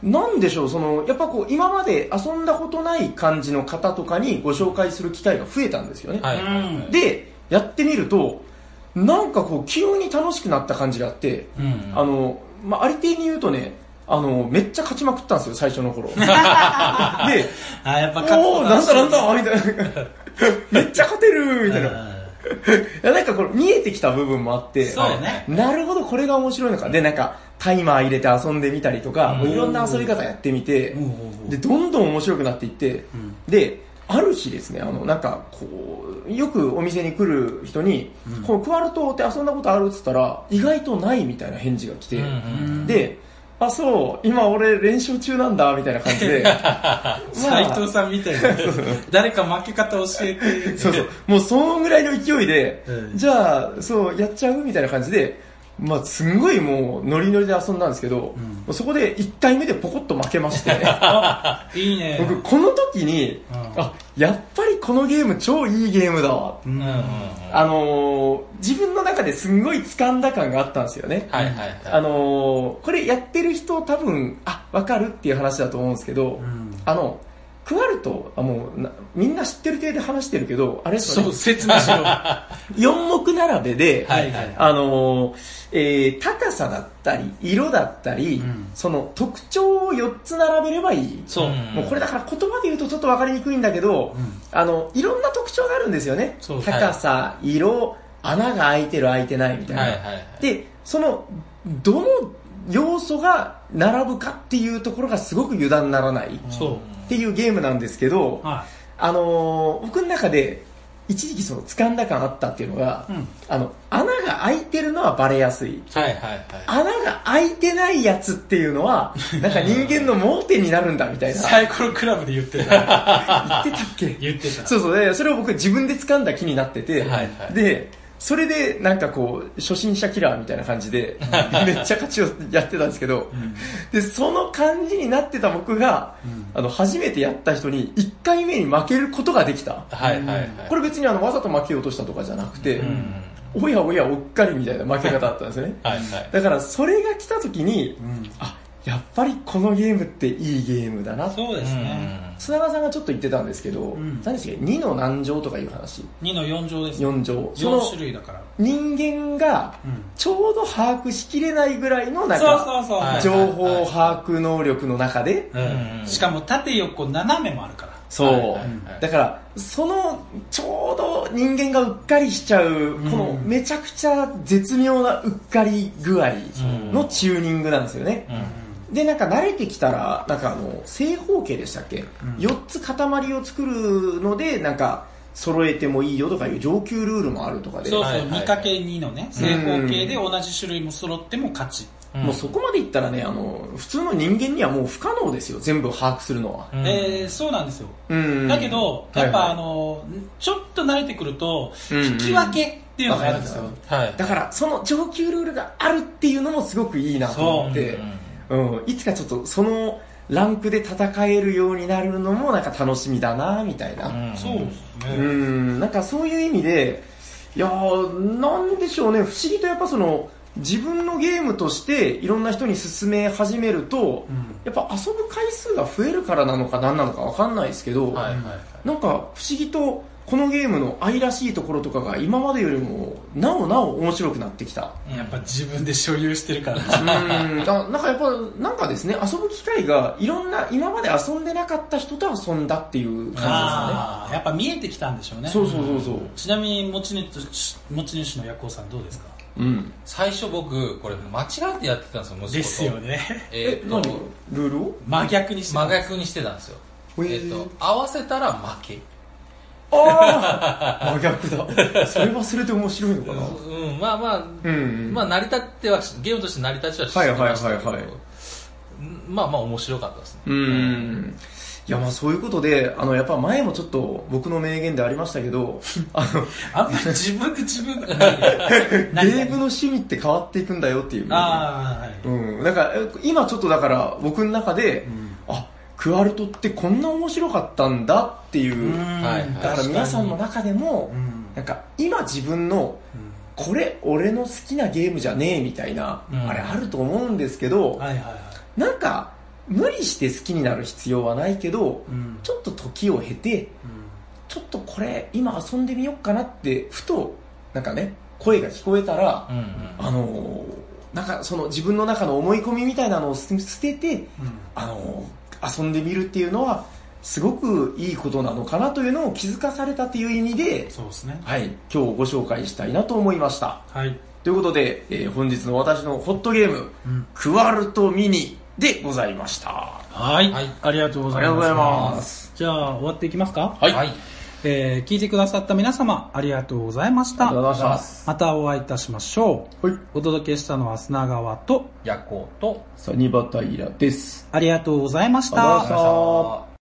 なんでしょう、その、やっぱこう、今まで遊んだことない感じの方とかにご紹介する機会が増えたんですよね。 はい、 で、やってみると、なんかこう、急に楽しくなった感じがあって、うん、あの、まあ、ありていに言うとね、あの、めっちゃ勝ちまくったんですよ、最初の頃。で、あ、 やっぱ勝つおー、なんだなんだ、みたいな。めっちゃ勝てる、みたいな。なんかこれ見えてきた部分もあって、 そうね。 なるほど、これが面白いのか。で、なんか、タイマー入れて遊んでみたりとか、もういろんな遊び方やってみて、で、どんどん面白くなっていって、で、ある日ですね、あの、なんか、こう、よくお店に来る人に、このクワルトって遊んだことあるって言ったら、意外とないみたいな返事が来て、で、あ、そう、今俺練習中なんだ、みたいな感じで。 斉藤さんみたいな。誰か負け方教えて。 そうそう。もうそのぐらいの勢いで、うん、じゃあ、そう、やっちゃうみたいな感じで、まあ、すんごいもう、ノリノリで遊んだんですけど、うん、そこでいっかいめでポコッと負けまして。 いいね。 僕、この時に、うん、あ、やっぱりこのゲーム超いいゲームだわ。うん、あのー、自分の中ですんごい掴んだ感があったんですよね。 はいはいはい。 あのー、これやってる人多分、あ、わかるっていう話だと思うんですけど、うん、あの、クワルト、あもうなみんな知ってる程度話してるけど、あれですかね。そう、説明しろ。 よん目並べで、はいはいはい、あのー、えー、高さだったり、色だったり、うん、その特徴をよっつ並べればいい。 そう。 もうこれだから言葉で言うとちょっとわかりにくいんだけど、うん、あの、いろんな特徴があるんですよね。そう高さ、はい、色、穴が開いてる開いてないみたいな。はいはいはい、で、その、どの要素が並ぶかっていうところがすごく油断ならない。そう。っていうゲームなんですけど、はい、あのー、僕の中で一時期その掴んだ感あったっていうのが、うん、あの穴が開いてるのはバレやすい、 はいはいはい、 穴が開いてないやつっていうのはなんか人間の盲点になるんだみたいな。 サイコロクラブで言ってた。 言ってたっけ？ 言ってた。 そうそう、でそれを僕自分で掴んだ気になってて、はいはい、でそれでなんかこう初心者キラーみたいな感じでめっちゃ勝ちをやってたんですけど、うん、でその感じになってた僕が、うん、あの初めてやった人にいっかいめに負けることができた、はいはいはい、これ別にあのわざと負けようとしたとかじゃなくて、うん、おやおやおっかりみたいな負け方だったんですよね。はいはい、だからそれが来た時に、うん、あやっぱりこのゲームっていいゲームだな。 そうですね。 砂川さんがちょっと言ってたんですけど、うん、何でしたっけ？にの何乗とかいう話。 にのよん乗ですね。 よん乗。 よん種類だから。 人間がちょうど把握しきれないぐらいのなんか情報把握能力の中で、 うん、しかも縦横斜めもあるから。 そう。はいはいはい、だからそのちょうど人間がうっかりしちゃうこのめちゃくちゃ絶妙なうっかり具合のチューニングなんですよね。うんうんで、なんか慣れてきたら、なんかあの、正方形でしたっけ、うん、よっつ塊を作るので、なんか、揃えてもいいよとかいう上級ルールもあるとかで。 そうそう、にかけるに のね、正方形で同じ種類も揃っても勝ち。 うん、もうそこまでいったらね、あの、普通の人間にはもう不可能ですよ、全部把握するのは。 うん、えー、そうなんですよ。うん、だけど、やっぱ、はいはい、あの、ちょっと慣れてくると、引き分けっていうのがあるんですよ。 はい、だから、その上級ルールがあるっていうのもすごくいいなと思って、うん、いつかちょっとそのランクで戦えるようになるのもなんか楽しみだなみたいな、うん、 そうですね、 うん、なんかそういう意味でいやーなんでしょうね、不思議とやっぱその自分のゲームとしていろんな人に勧め始めると、うん、やっぱ遊ぶ回数が増えるからなのか何なのか分かんないですけど、はいはいはい、なんか不思議とこのゲームの愛らしいところとかが今までよりもなおなお面白くなってきた。 やっぱ自分で所有してるからうんあなんかやっぱなんかですね、遊ぶ機会がいろんな今まで遊んでなかった人と遊んだっていう感じですかね。やっぱ見えてきたんでしょうね。 そうそうそうそう、うん、 ちなみに持ち主持ち主のヤコウさんどうですか？ うん、最初僕これ間違えてやってたんですよ、息子と。 ですよね。 えー、何ルールを真逆にして真逆にしてたんですよ。えー、っと合わせたら負け。 ああ真逆だ。それはそれで面白いのかな。 うん、まあまあ、うんうん、まあ成り立ってはゲームとして成り立ちはしてましたけど、はいはいはいはい、まあまあ面白かったですね。 うん、うん、いやまあそういうことで、あのやっぱ前もちょっと僕の名言でありましたけど、あのあんまり自分で自分でゲームの趣味って変わっていくんだよっていう、ね。ああはい。うん、なんか今ちょっとだから僕の中で、うん、あ。クワルトってこんな面白かったんだっていう、だから皆さんの中でも、なんか今自分のこれ俺の好きなゲームじゃねえみたいな、あれあると思うんですけど、なんか無理して好きになる必要はないけど、 うん、 ちょっと時を経て、うん、ちょっとこれ今遊んでみようかなってふとなんかね声が聞こえたら、うんうん、あのなんかその自分の中の思い込みみたいなのを捨てて、うん、あの遊んでみるっていうのはすごくいいことなのかなというのを気づかされたという意味で、 そうですね。 はい、今日ご紹介したいなと思いました。 はい。 ということで、えー、本日の私のホットゲーム、うん、クワルトミニでございました。 はい。はい、ありがとうございます。 ありがとうございます。 じゃあ終わっていきますか。 はい。はい、 えー、聞いてくださった皆様ありがとうございました。 ありがとうございます。 またお会いいたしましょう。はい。お届けしたのは砂川とヤコとサニバタイラです。 ありがとうございました。 ありがとうございました。